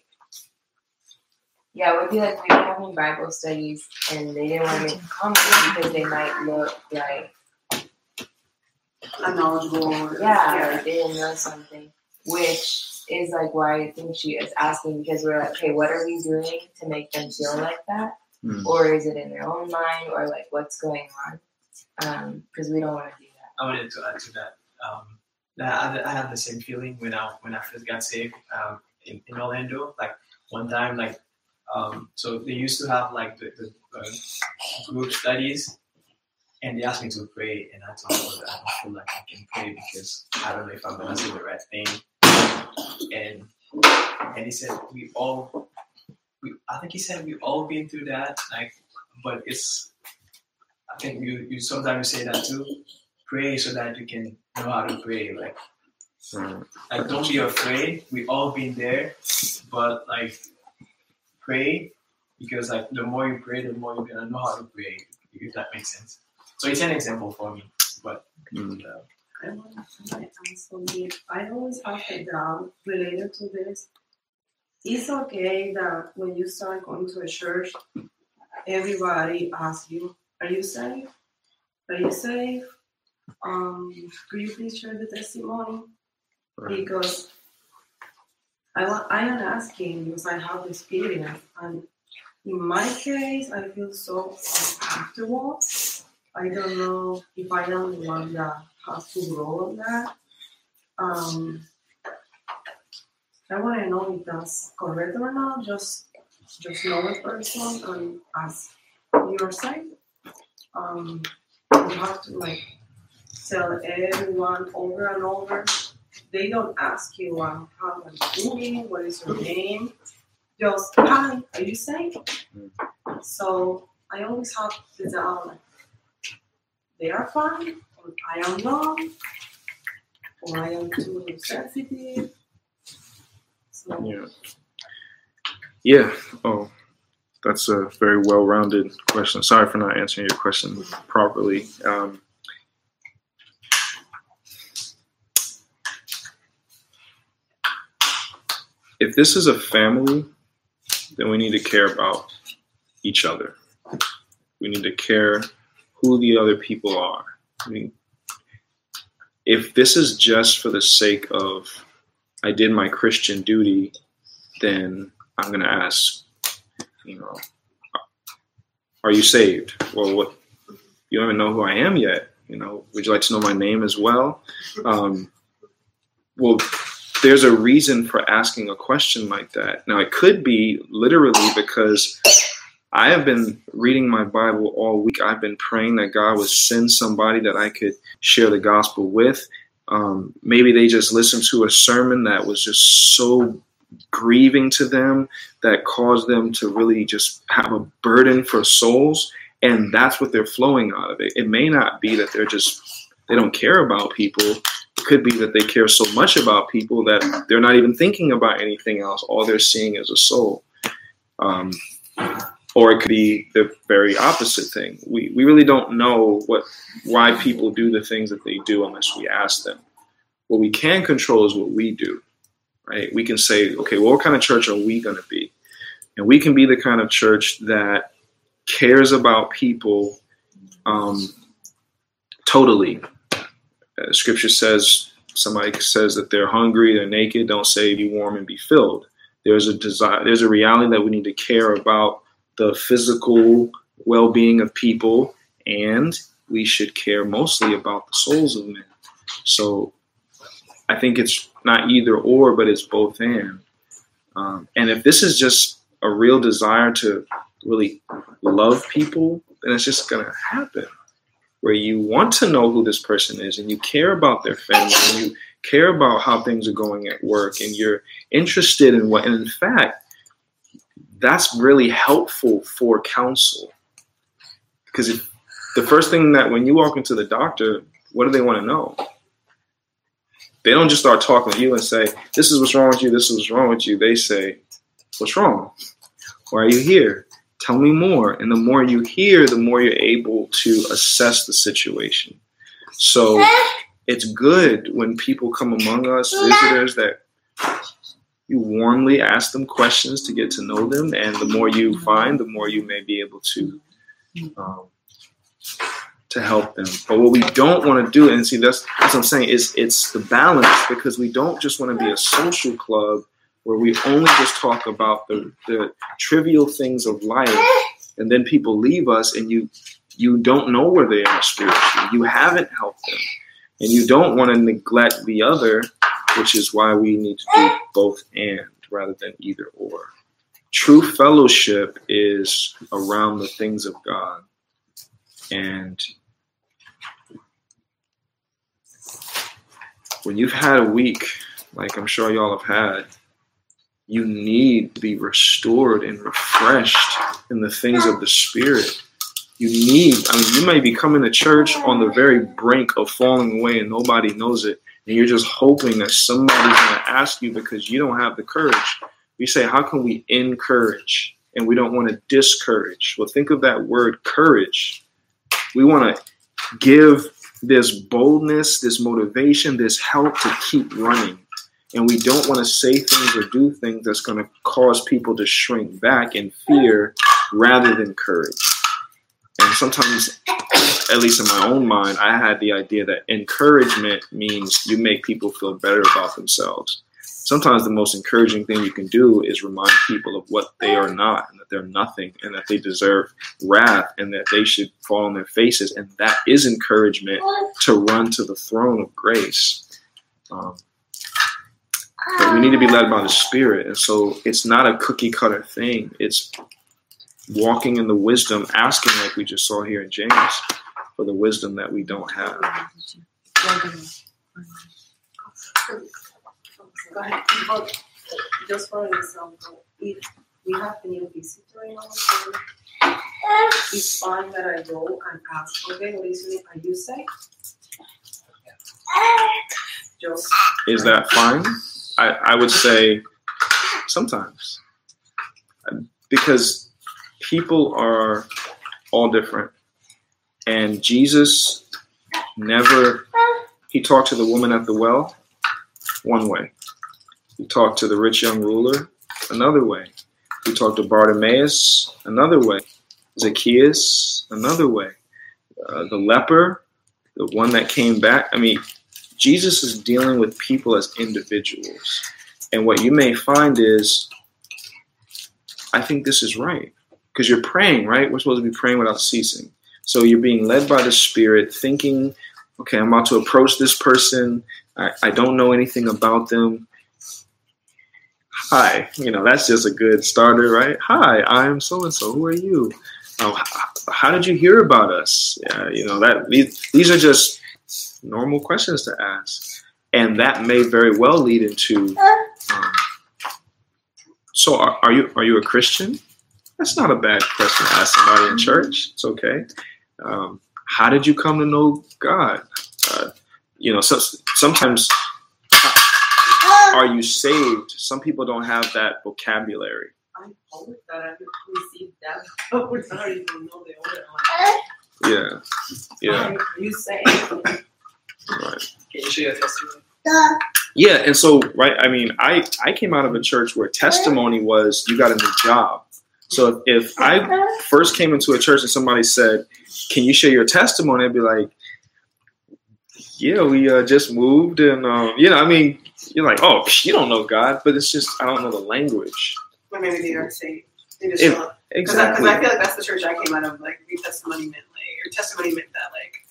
yeah, it would be like we were having Bible studies and they didn't want to make comments because they might look like, Unknowledgeable. Or, yeah, like they didn't know something. Which is like why I think she is asking because we're like, okay, what are we doing to make them feel like that? Mm. Or is it in their own mind or like what's going on? Because um, we don't want to do that. I wanted to add to that. Um, I, I had the same feeling when I when I first got saved um, in, in Orlando. Like one time, like um, so they used to have like the, the uh, group studies, and they asked me to pray, and I told them that I don't feel like I can pray because I don't know if I'm gonna say the right thing. And and he said we all, we, I think he said we all been through that. Like, but it's. I think you, you sometimes say that too. Pray so that you can know how to pray. Like, Mm. like don't be afraid. We all been there, but like pray because like the more you pray, the more you're gonna know how to pray. If that makes sense. So it's an example for me. But Mm. uh, I want to answer me. I always have a doubt related to this. It's okay that when you start going to a church, everybody asks you, "Are you safe? Are you safe? Um, could you please share the testimony?" Right. Because I want, I am asking because I have the experience, and in my case, I feel so uncomfortable. I don't know if I am the one that has to grow on that. Um, I want to know if that's correct or not. Just, just know a person and ask yourself. Um, you have to like tell everyone over and over. They don't ask you um, how are you doing, what is your name. Just hi, are you safe? So I always have to doubt like they are fine, or I am wrong, or I am too sensitive. So Yeah. Yeah. Oh, that's a very well-rounded question. Sorry for not answering your question properly. Um, if this is a family, then we need to care about each other. We need to care who the other people are. I mean, if this is just for the sake of I did my Christian duty, then I'm going to ask, you know, are you saved? Well, what? You don't even know who I am yet. You know, would you like to know my name as well? Um, well, there's a reason for asking a question like that. Now, it could be literally because I have been reading my Bible all week. I've been praying that God would send somebody that I could share the gospel with. Um, maybe they just listened to a sermon that was just so grieving to them that caused them to really just have a burden for souls. And that's what they're flowing out of it. It may not be that they're just, they don't care about people. It could be that they care so much about people that they're not even thinking about anything else. All they're seeing is a soul. Um, or it could be the very opposite thing. We we really don't know what why people do the things that they do unless we ask them. What we can control is what we do, right? We can say, okay, well, what kind of church are we going to be? And we can be the kind of church that cares about people um, totally. Uh, scripture says, somebody says that they're hungry, they're naked, don't say be warm and be filled. There's a desire, there's a reality that we need to care about the physical well-being of people, and we should care mostly about the souls of men. So I think it's not either or, but it's both and. Um, and if this is just a real desire to really love people, then it's just going to happen. Where you want to know who this person is and you care about their family and you care about how things are going at work and you're interested in what, and in fact, that's really helpful for counsel. Because if, the first thing that when you walk into the doctor, what do they want to know? They don't just start talking to you and say, this is what's wrong with you, this is what's wrong with you. They say, what's wrong? Why are you here? Tell me more. And the more you hear, the more you're able to assess the situation. So it's good when people come among us, visitors, that you warmly ask them questions to get to know them. And the more you find, the more you may be able to um, to help them. But what we don't want to do, and see, that's, that's what I'm saying, is it's the balance, because we don't just want to be a social club where we only just talk about the, the trivial things of life, and then people leave us and you you don't know where they are spiritually. You haven't helped them. And you don't want to neglect the other, which is why we need to do both and rather than either or. True fellowship is around the things of God. And when you've had a week, like I'm sure y'all have had, you need to be restored and refreshed in the things of the Spirit. You need, I mean, you may be coming to church on the very brink of falling away and nobody knows it. And you're just hoping that somebody's going to ask you because you don't have the courage. We say, how can we encourage? And we don't want to discourage. Well, think of that word, courage. We want to give this boldness, this motivation, this help to keep running. And we don't want to say things or do things that's going to cause people to shrink back in fear rather than courage. And sometimes, at least in my own mind, I had the idea that encouragement means you make people feel better about themselves. Sometimes the most encouraging thing you can do is remind people of what they are not, and that they're nothing, and that they deserve wrath, and that they should fall on their faces. And that is encouragement to run to the throne of grace. Um, But we need to be led by the Spirit. And so it's not a cookie cutter thing. It's walking in the wisdom, asking, like we just saw here in James, for the wisdom that we don't have. Go ahead. But just for example, if we have a new visitor in our home, it's fine that I go and ask, okay, what is it? Are you safe? Just Is that fine? I, I would say sometimes. Because people are all different. And Jesus never, he talked to the woman at the well one way. He talked to the rich young ruler another way. He talked to Bartimaeus another way. Zacchaeus another way. Uh, the leper, the one that came back. I mean, Jesus is dealing with people as individuals. And what you may find is, I think this is right. Because you're praying, right? We're supposed to be praying without ceasing. So you're being led by the Spirit, thinking, okay, I'm about to approach this person. I, I don't know anything about them. Hi, you know, that's just a good starter, right? Hi, I'm so-and-so. Who are you? Oh, how, how did you hear about us? Yeah, you know, that these, these are just normal questions to ask. And that may very well lead into, um, so are, are you are you a Christian? That's not a bad question to ask somebody in church. It's okay. Um, how did you come to know God? Uh, you know, so, sometimes, are you saved? Some people don't have that vocabulary. I hope that I received that, but I don't even know the order. Yeah, yeah. Are you saying? Right. Can you share your testimony? Yeah, and so, right, I mean, I, I came out of a church where testimony was you got a new job. So if, if I first came into a church and somebody said, can you share your testimony? I'd be like, yeah, we uh, just moved. And, um, you know, I mean, you're like, oh, you don't know God. But it's just, I don't know the language. Or maybe they aren't saved. They just If, don't. Because exactly. I, I feel like that's the church I came out of. Like, your testimony meant like, your testimony meant that like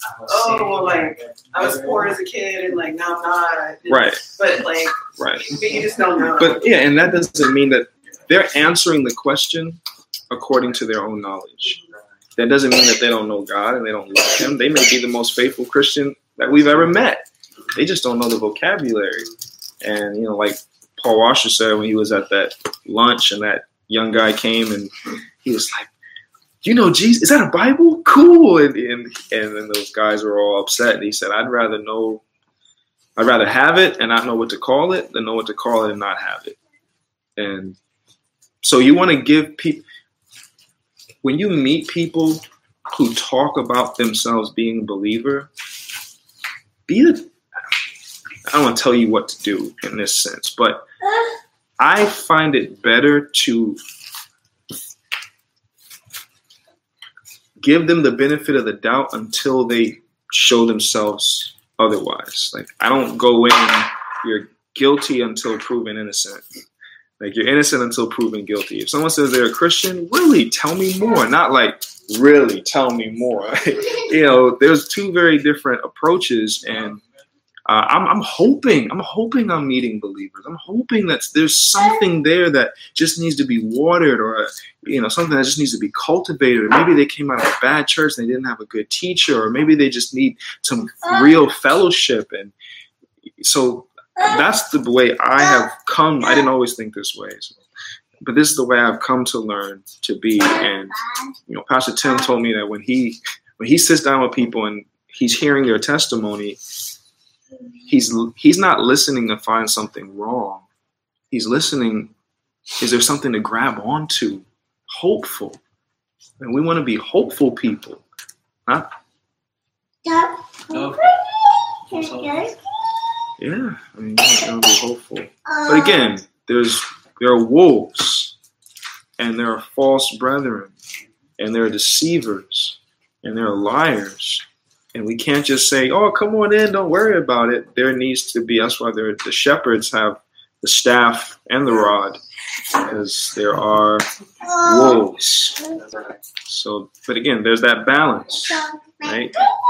oh, well, like, I was poor as a kid and like now I'm not. Right. But like, Right. but you just don't know. But yeah, and that doesn't mean that they're answering the question according to their own knowledge. That doesn't mean that they don't know God and they don't love Him. They may be the most faithful Christian that we've ever met. They just don't know the vocabulary. And, you know, like Paul Washer said when he was at that lunch and that young guy came and he was like, you know, Jesus, is that a Bible? Cool. And, and, and then those guys were all upset. And he said, I'd rather know, I'd rather have it and not know what to call it than know what to call it and not have it. And so you want to give people, when you meet people who talk about themselves being a believer, be the, I don't want to tell you what to do in this sense, but I find it better to give them the benefit of the doubt until they show themselves otherwise. Like, I don't go in, you're guilty until proven innocent. Like, you're innocent until proven guilty. If someone says they're a Christian, really, tell me more. Not like, really, tell me more. You know, there's two very different approaches, and Uh, I'm, I'm hoping, I'm hoping I'm meeting believers. I'm hoping that there's something there that just needs to be watered, or, you know, something that just needs to be cultivated. Or maybe they came out of a bad church and they didn't have a good teacher, or maybe they just need some real fellowship. And so that's the way I have come. I didn't always think this way, so, but this is the way I've come to learn to be. And, you know, Pastor Tim told me that when he, when he sits down with people and he's hearing their testimony, He's he's not listening to find something wrong. He's listening, is there something to grab onto? Hopeful. And we want to be hopeful people. Huh? No. Yeah, I mean, you want to be hopeful. But again, there's there are wolves, and there are false brethren, and there are deceivers, and there are liars. And we can't just say, oh, come on in, don't worry about it. There needs to be, that's why the shepherds have the staff and the rod, because there are wolves. So, but again, there's that balance, right?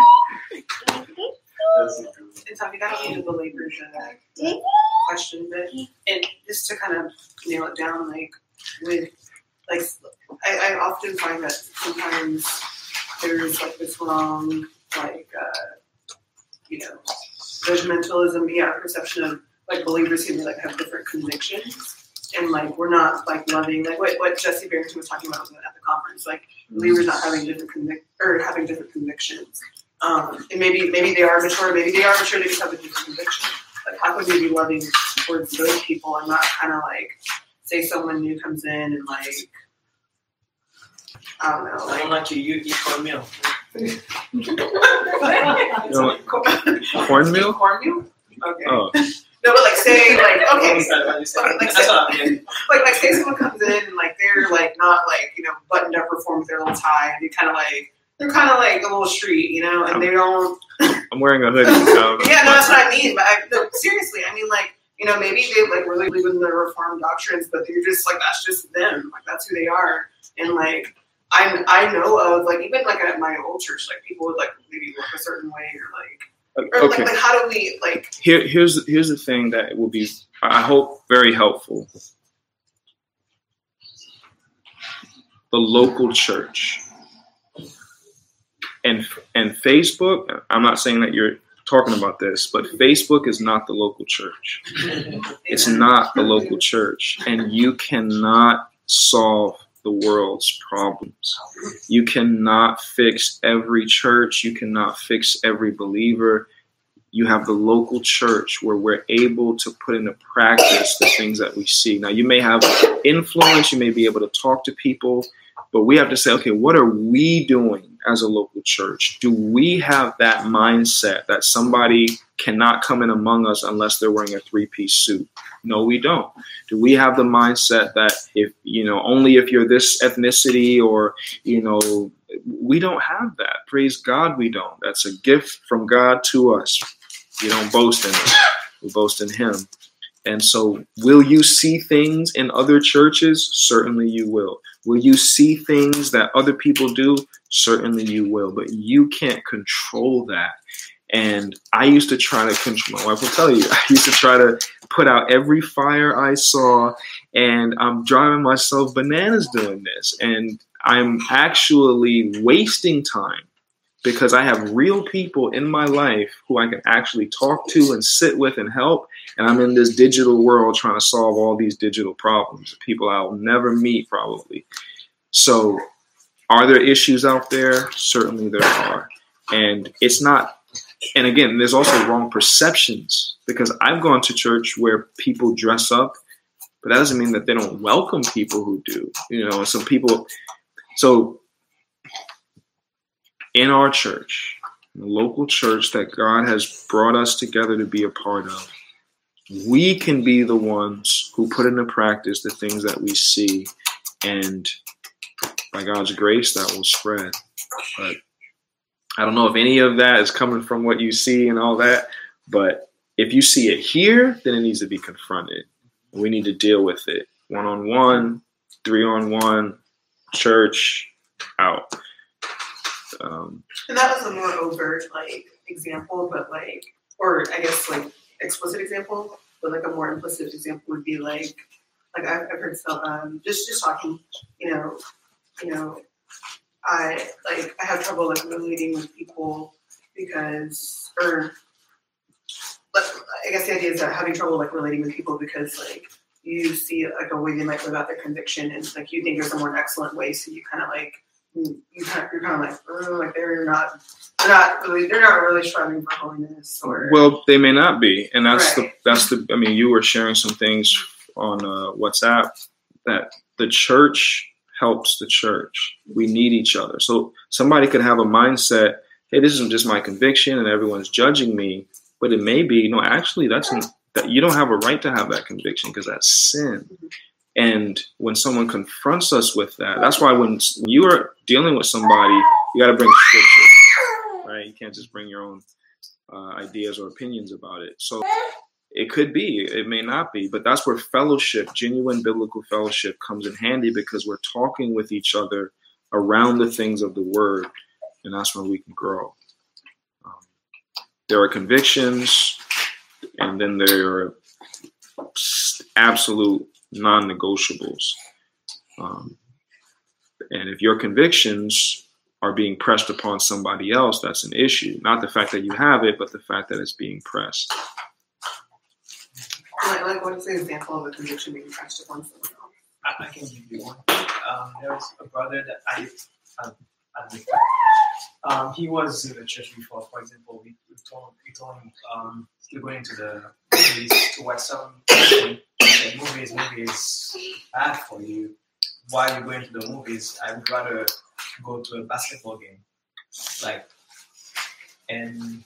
And Tommy, that don't need a believer question, but and just to kind of nail it down, like with like I, I often find that sometimes there's like this wrong, like uh, you know, judgmentalism, yeah, perception of like believers who like have different convictions, and like we're not like loving, like what what Jesse Barrington was talking about at the conference, like believers not having different convic or having different convictions. Um, and maybe maybe they are mature, maybe they are mature, they just have a different conviction. Like, how could we be loving towards those people and not kind of like say someone new comes in and like, I don't know, I like, don't like you, you eat cornmeal. You know, cornmeal? Cornmeal? Okay. Oh. No, but like say like okay, That's like, like, what say, I'm getting. like like say someone comes in and like they're like not like, you know, buttoned up reformed with their little tie, and they kind of like they're kind of like a little street, you know, and they don't. I'm wearing a hoodie. So Yeah, no, that's what I mean. But I, no, seriously, I mean, like, you know, maybe they like really believe in the Reformed doctrines, but they're just like that's just them, like that's who they are, and like I I know of like even like at my old church, like people would like maybe look a certain way or like or okay. like, like how do we like Here, here's here's the thing that will be, I hope, very helpful. The local church. And and Facebook, I'm not saying that you're talking about this, but Facebook is not the local church. It's not the local church. And you cannot solve the world's problems. You cannot fix every church. You cannot fix every believer. You have the local church where we're able to put into practice the things that we see. Now, you may have influence. You may be able to talk to people. But we have to say, okay, what are we doing as a local church? Do we have that mindset that somebody cannot come in among us unless they're wearing a three-piece suit? No, we don't. Do we have the mindset that if, you know, only if you're this ethnicity or, you know, we don't have that. Praise God, we don't. That's a gift from God to us. We don't boast in it. We boast in Him. And so will you see things in other churches? Certainly you will. Will you see things that other people do? Certainly you will, but you can't control that. And I used to try to control, my wife will tell you, I used to try to put out every fire I saw, and I'm driving myself bananas doing this. And I'm actually wasting time because I have real people in my life who I can actually talk to and sit with and help. And I'm in this digital world trying to solve all these digital problems, people I'll never meet probably. So are there issues out there? Certainly there are. And it's not, and again, there's also wrong perceptions, because I've gone to church where people dress up, but that doesn't mean that they don't welcome people who do, you know, some people. So in our church, the local church that God has brought us together to be a part of, we can be the ones who put into practice the things that we see, and by God's grace, that will spread. But I don't know if any of that is coming from what you see and all that, but if you see it here, then it needs to be confronted. We need to deal with it. One-on-one, three-on-one, church, out. Um, and that was a more overt, like, example, but, like, or I guess, like, explicit example, but, like, a more implicit example would be, like, like, I've, I've heard so, um, just, just talking, you know, you know, I like I have trouble like relating with people because, or like, I guess the idea is that having trouble like relating with people because like you see like a way they might live out their conviction and like you think there's a more excellent way, so you kind of like you kind of you're kind of like oh, like they're not they're not really they're not really striving for holiness or well they may not be, and that's right. the that's the I mean you were sharing some things on uh, WhatsApp that the church helps the church. We need each other. So somebody could have a mindset, hey, this isn't just my conviction and everyone's judging me, but it may be, no, actually that's that you don't have a right to have that conviction because that's sin. And when someone confronts us with that, that's why when you are dealing with somebody, you got to bring scripture, right? You can't just bring your own uh, ideas or opinions about it. So it could be, it may not be, but that's where fellowship, genuine biblical fellowship comes in handy because we're talking with each other around the things of the word, and that's when we can grow. Um, there are convictions, and then there are absolute non-negotiables. Um, and if your convictions are being pressed upon somebody else, that's an issue. Not the fact that you have it, but the fact that it's being pressed. Like, like what is an example of a conviction being pressed upon someone else? I, I can give you one. Um, there was a brother that I, um, I um, he was in the church before. For example, we, we told we told him um, to go into the movies to watch some movie. The movies, movies bad for you. While you're going to the movies, I would rather go to a basketball game, like, and.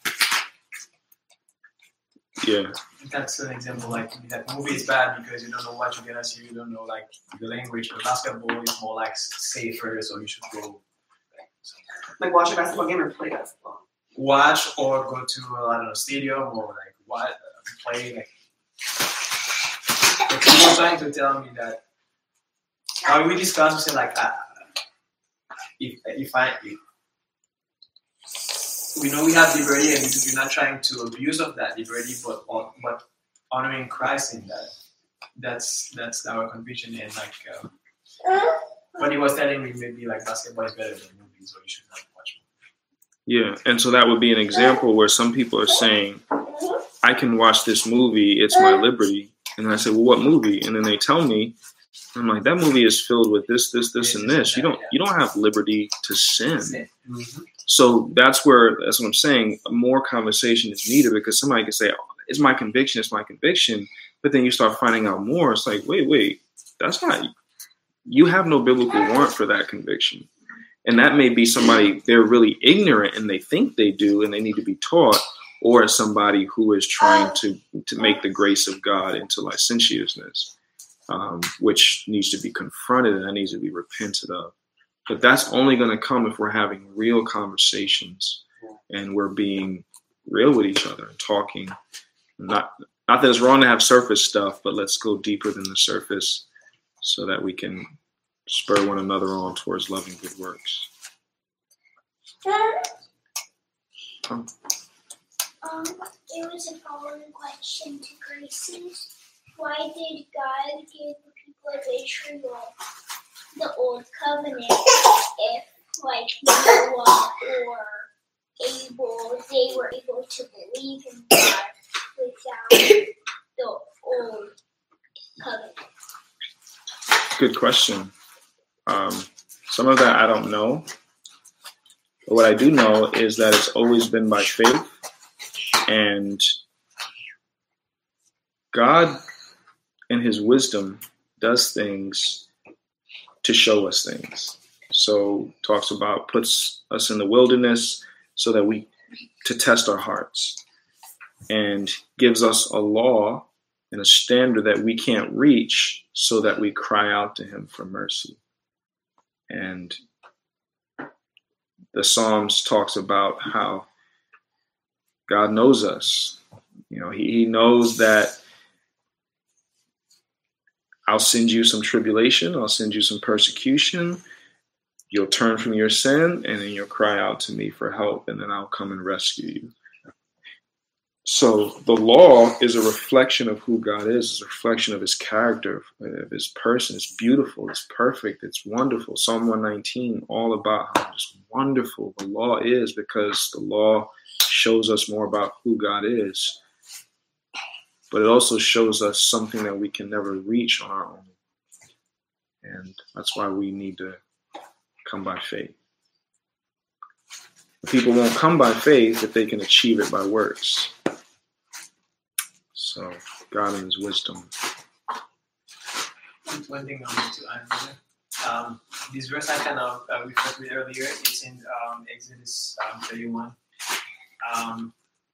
Yeah. That's an example, like, that movie is bad because you don't know what you're gonna see, you don't know, like, the language. But basketball is more, like, safer, so you should go. Like, watch a basketball game or play basketball? Watch or go to, uh, I don't know, stadium or, like, what, uh, play, like. But he was trying to tell me that, uh, we discussed, we said, like, uh, if, if I, if, we know we have liberty, and we're not trying to abuse of that liberty, but but honoring Christ in that. That's that's our conviction. And like, um, when he was telling me maybe like basketball is better than movies, so you should not watch movies. Yeah, and so that would be an example where some people are saying, "I can watch this movie; it's my liberty." And then I say, "Well, what movie?" And then they tell me, I'm like, "That movie is filled with this, this, this, and this. You don't you don't have liberty to sin." Mm-hmm. So that's where, that's what I'm saying, more conversation is needed because somebody can say, oh, it's my conviction, it's my conviction. But then you start finding out more. It's like, wait, wait, that's not, you have no biblical warrant for that conviction. And that may be somebody, they're really ignorant and they think they do and they need to be taught, or it's somebody who is trying to, to make the grace of God into licentiousness, um, which needs to be confronted and that needs to be repented of. But that's only going to come if we're having real conversations and we're being real with each other and talking. Not, not that it's wrong to have surface stuff, but let's go deeper than the surface so that we can spur one another on towards loving good works. Um, it was a following question to Gracie. Why did God give the people of Israel the old covenant if, like, Noah or Abel, they were able to believe in God without the old covenant? Good question. Um, some of that I don't know. But what I do know is that it's always been by faith. And God, in his wisdom, does things to show us things. So talks about puts us in the wilderness so that we, to test our hearts, and gives us a law and a standard that we can't reach so that we cry out to him for mercy. And the Psalms talks about how God knows us. You know, he, he knows that I'll send you some tribulation, I'll send you some persecution. You'll turn from your sin, and then you'll cry out to me for help, and then I'll come and rescue you. So the law is a reflection of who God is. It's a reflection of his character, of his person. It's beautiful. It's perfect. It's wonderful. Psalm one nineteen, all about how just wonderful the law is, because the law shows us more about who God is. But it also shows us something that we can never reach on our own. And that's why we need to come by faith. People won't come by faith if they can achieve it by works. So, God in his wisdom. One thing I wanted to add, um, this verse I kind of uh, referred to earlier. It's in um, Exodus um, thirty-one. Um,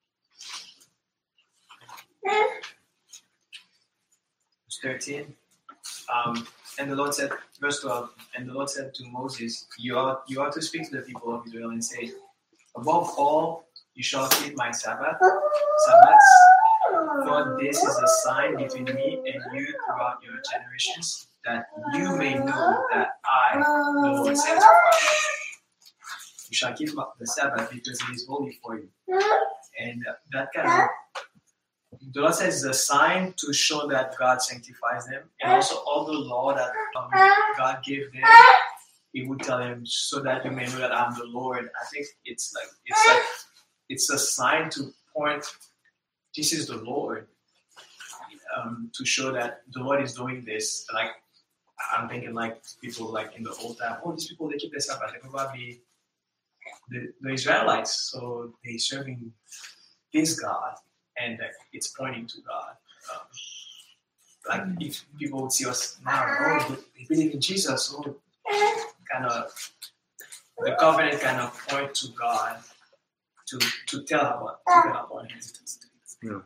thirteen. Um, and the Lord said, verse twelve, and the Lord said to Moses, you are, you are to speak to the people of Israel and say, above all, you shall keep my Sabbath, Sabbaths, for this is a sign between me and you throughout your generations, that you may know that I, the Lord, sanctify you. You shall keep the Sabbath because it is holy for you. And uh, that kind of the Lord says it's a sign to show that God sanctifies them, and also all the law that um, God gave them. He would tell them so that you may know that I'm the Lord. I think it's like it's like it's a sign to point. This is the Lord, um, to show that the Lord is doing this. Like I'm thinking, like people like in the old time. Oh, these people they keep their Sabbath. They probably the, the Israelites, so they serving this God. And uh, it's pointing to God. Um, like if people would see us now, oh, they believe in Jesus, oh, kind of the covenant kind of point to God to to tell about to tell about Him. Yeah.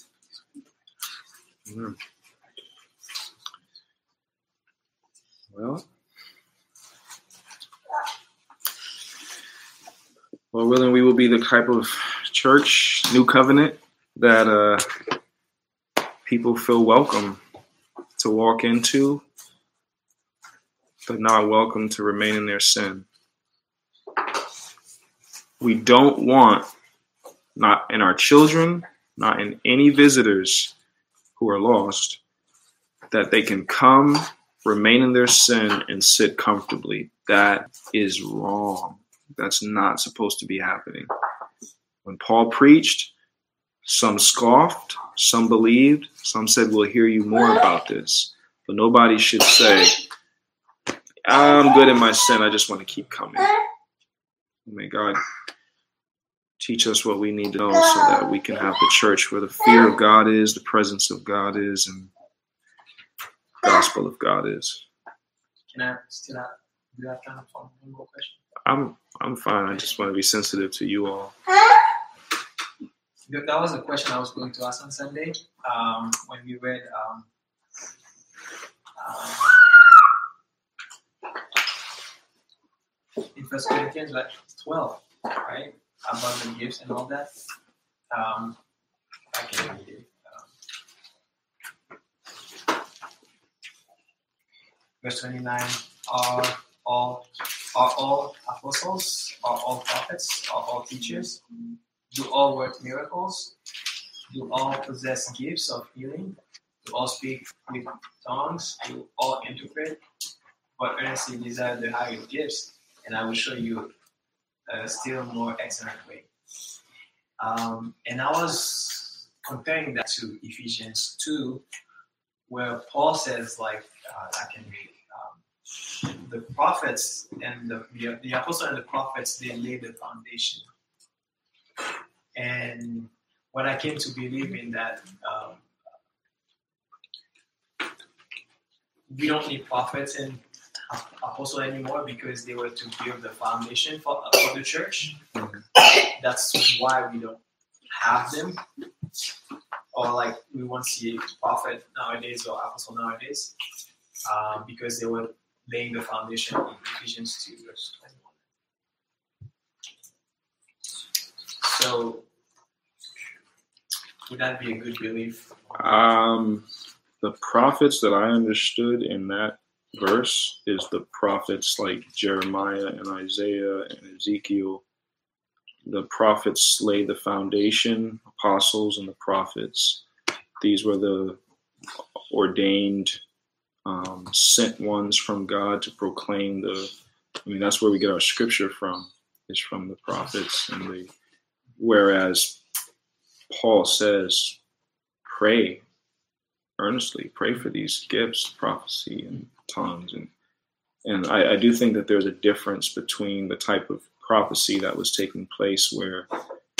Yeah. Well, Lord willing, we will be the type of church, new covenant, that uh, people feel welcome to walk into, but not welcome to remain in their sin. We don't want, not in our children, not in any visitors who are lost, that they can come, remain in their sin, and sit comfortably. That is wrong. That's not supposed to be happening. When Paul preached, some scoffed, some believed, some said, we'll hear you more about this. But nobody should say, I'm good in my sin, I just want to keep coming. May God teach us what we need to know so that we can have the church where the fear of God is, the presence of God is, and the gospel of God is. Can I still have, do I have time for one more question? I'm I'm fine. I just want to be sensitive to you all. That was a question I was going to ask on Sunday um, when we read um, um, in First Corinthians like twelve, right? About the gifts and all that. Um, I can read it. Um, verse twenty-nine. are all are all apostles, are all prophets, are all teachers? Do all work miracles? Do all possess gifts of healing? Do all speak with tongues? Do all interpret? But earnestly desire the higher gifts, and I will show you a still more excellent way. Um, and I was comparing that to Ephesians two, where Paul says, like, uh, I can read, um, the prophets and the, the, the apostles and the prophets, they laid the foundation. And what I came to believe in that um, we don't need prophets and apostles anymore because they were to build the foundation for, for the church. That's why we don't have them. Or like we won't see a prophet nowadays or apostle nowadays um, because they were laying the foundation in Ephesians two, verse twenty-one. So, would that be a good belief? Um, the prophets that I understood in that verse is the prophets like Jeremiah and Isaiah and Ezekiel. The prophets laid the foundation, apostles and the prophets. These were the ordained, um, sent ones from God to proclaim the, I mean, that's where we get our scripture from, is from the prophets. And the, whereas Paul says, pray earnestly, pray for these gifts, prophecy and tongues. And, and I, I do think that there's a difference between the type of prophecy that was taking place where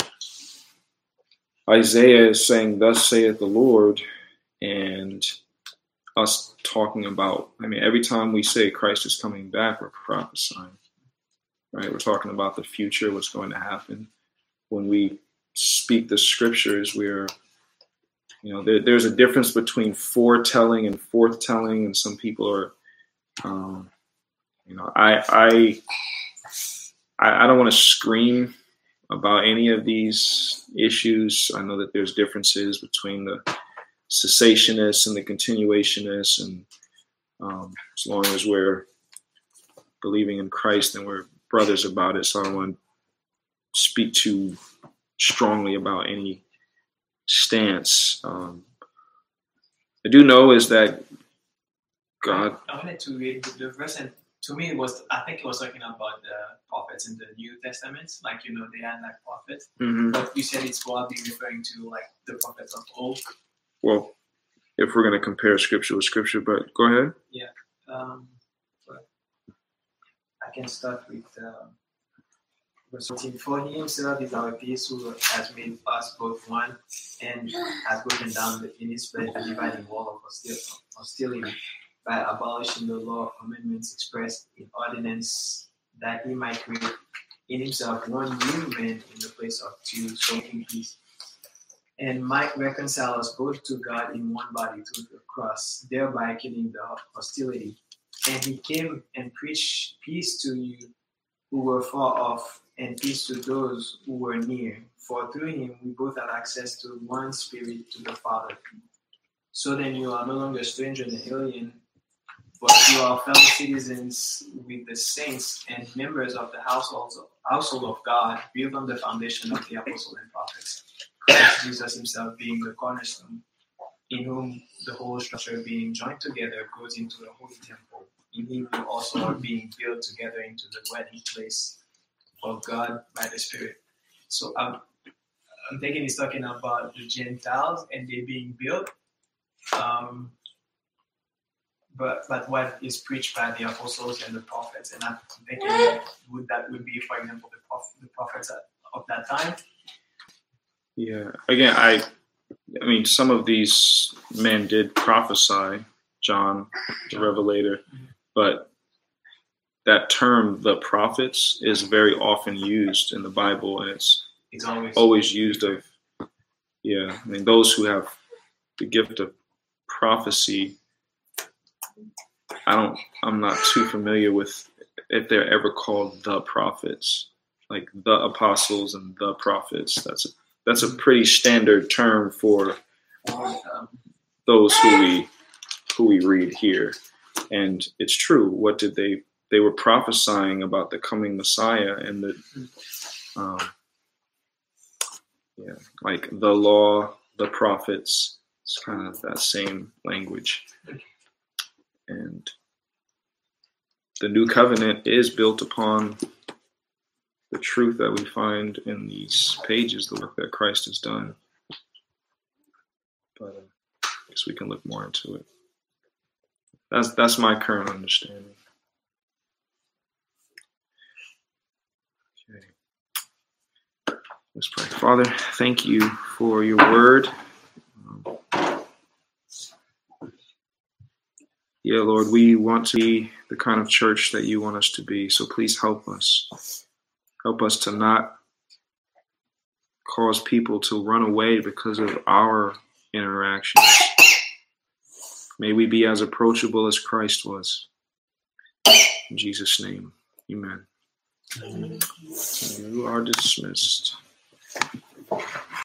Isaiah is saying, thus saith the Lord, and us talking about, I mean, every time we say Christ is coming back, we're prophesying, right? We're talking about the future, what's going to happen. When we speak the scriptures, we're, you know, there, there's a difference between foretelling and forthtelling, and some people are, um, you know, I, I, I, I don't want to scream about any of these issues. I know that there's differences between the cessationists and the continuationists, and um, as long as we're believing in Christ, then we're brothers about it. So I don't want to speak too strongly about any stance. Um, I do know is that God. I wanted to read the verse, and to me, it was, I think it was talking about the prophets in the New Testament. Like, you know, they had like prophets. Mm-hmm. But you said it's probably referring to like the prophets of old. Well, if we're going to compare scripture with scripture, but go ahead. Yeah. Um, but I can start with um, verse fourteen. For he himself is our peace, who has made us both one and has broken down the, in his flesh the dividing wall of hostility, by abolishing the law of commandments expressed in ordinance, that he might create in himself one new man in the place of two, so making peace, and might reconcile us both to God in one body through the cross, thereby killing the hostility. And he came and preached peace to you who were far off, and peace to those who were near. For through him we both have access to one spirit to the Father. So then you are no longer stranger and alien, but you are fellow citizens with the saints and members of the household household of God, built on the foundation of the apostles and prophets, Christ Jesus himself being the cornerstone, in whom the whole structure being joined together goes into the holy temple. In him you also are being built together into the dwelling place of God by the Spirit. So I'm, I'm thinking he's talking about the Gentiles and they being built. Um, But but what is preached by the apostles and the prophets, and I'm thinking that would that would be, for example, the, prof, the prophets of that time. Yeah. Again, I I mean, some of these men did prophesy, John the Revelator, but that term, the prophets, is very often used in the Bible, and it's it's always always used of yeah. I mean, those who have the gift of prophecy. I don't, I'm not too familiar with if they're ever called the prophets, like the apostles and the prophets. That's a, that's a pretty standard term for um, those who we who we read here. And it's true. What did they, they were prophesying about the coming Messiah and the, um, yeah, like the law, the prophets. It's kind of that same language. And the new covenant is built upon the truth that we find in these pages, the work that Christ has done. But uh, I guess we can look more into it. That's that's my current understanding. Okay. Let's pray. Father, thank you for your word. Um, yeah, Lord, we want to be the kind of church that you want us to be. So please help us. Help us to not cause people to run away because of our interactions. May we be as approachable as Christ was. In Jesus' name, amen. You are dismissed.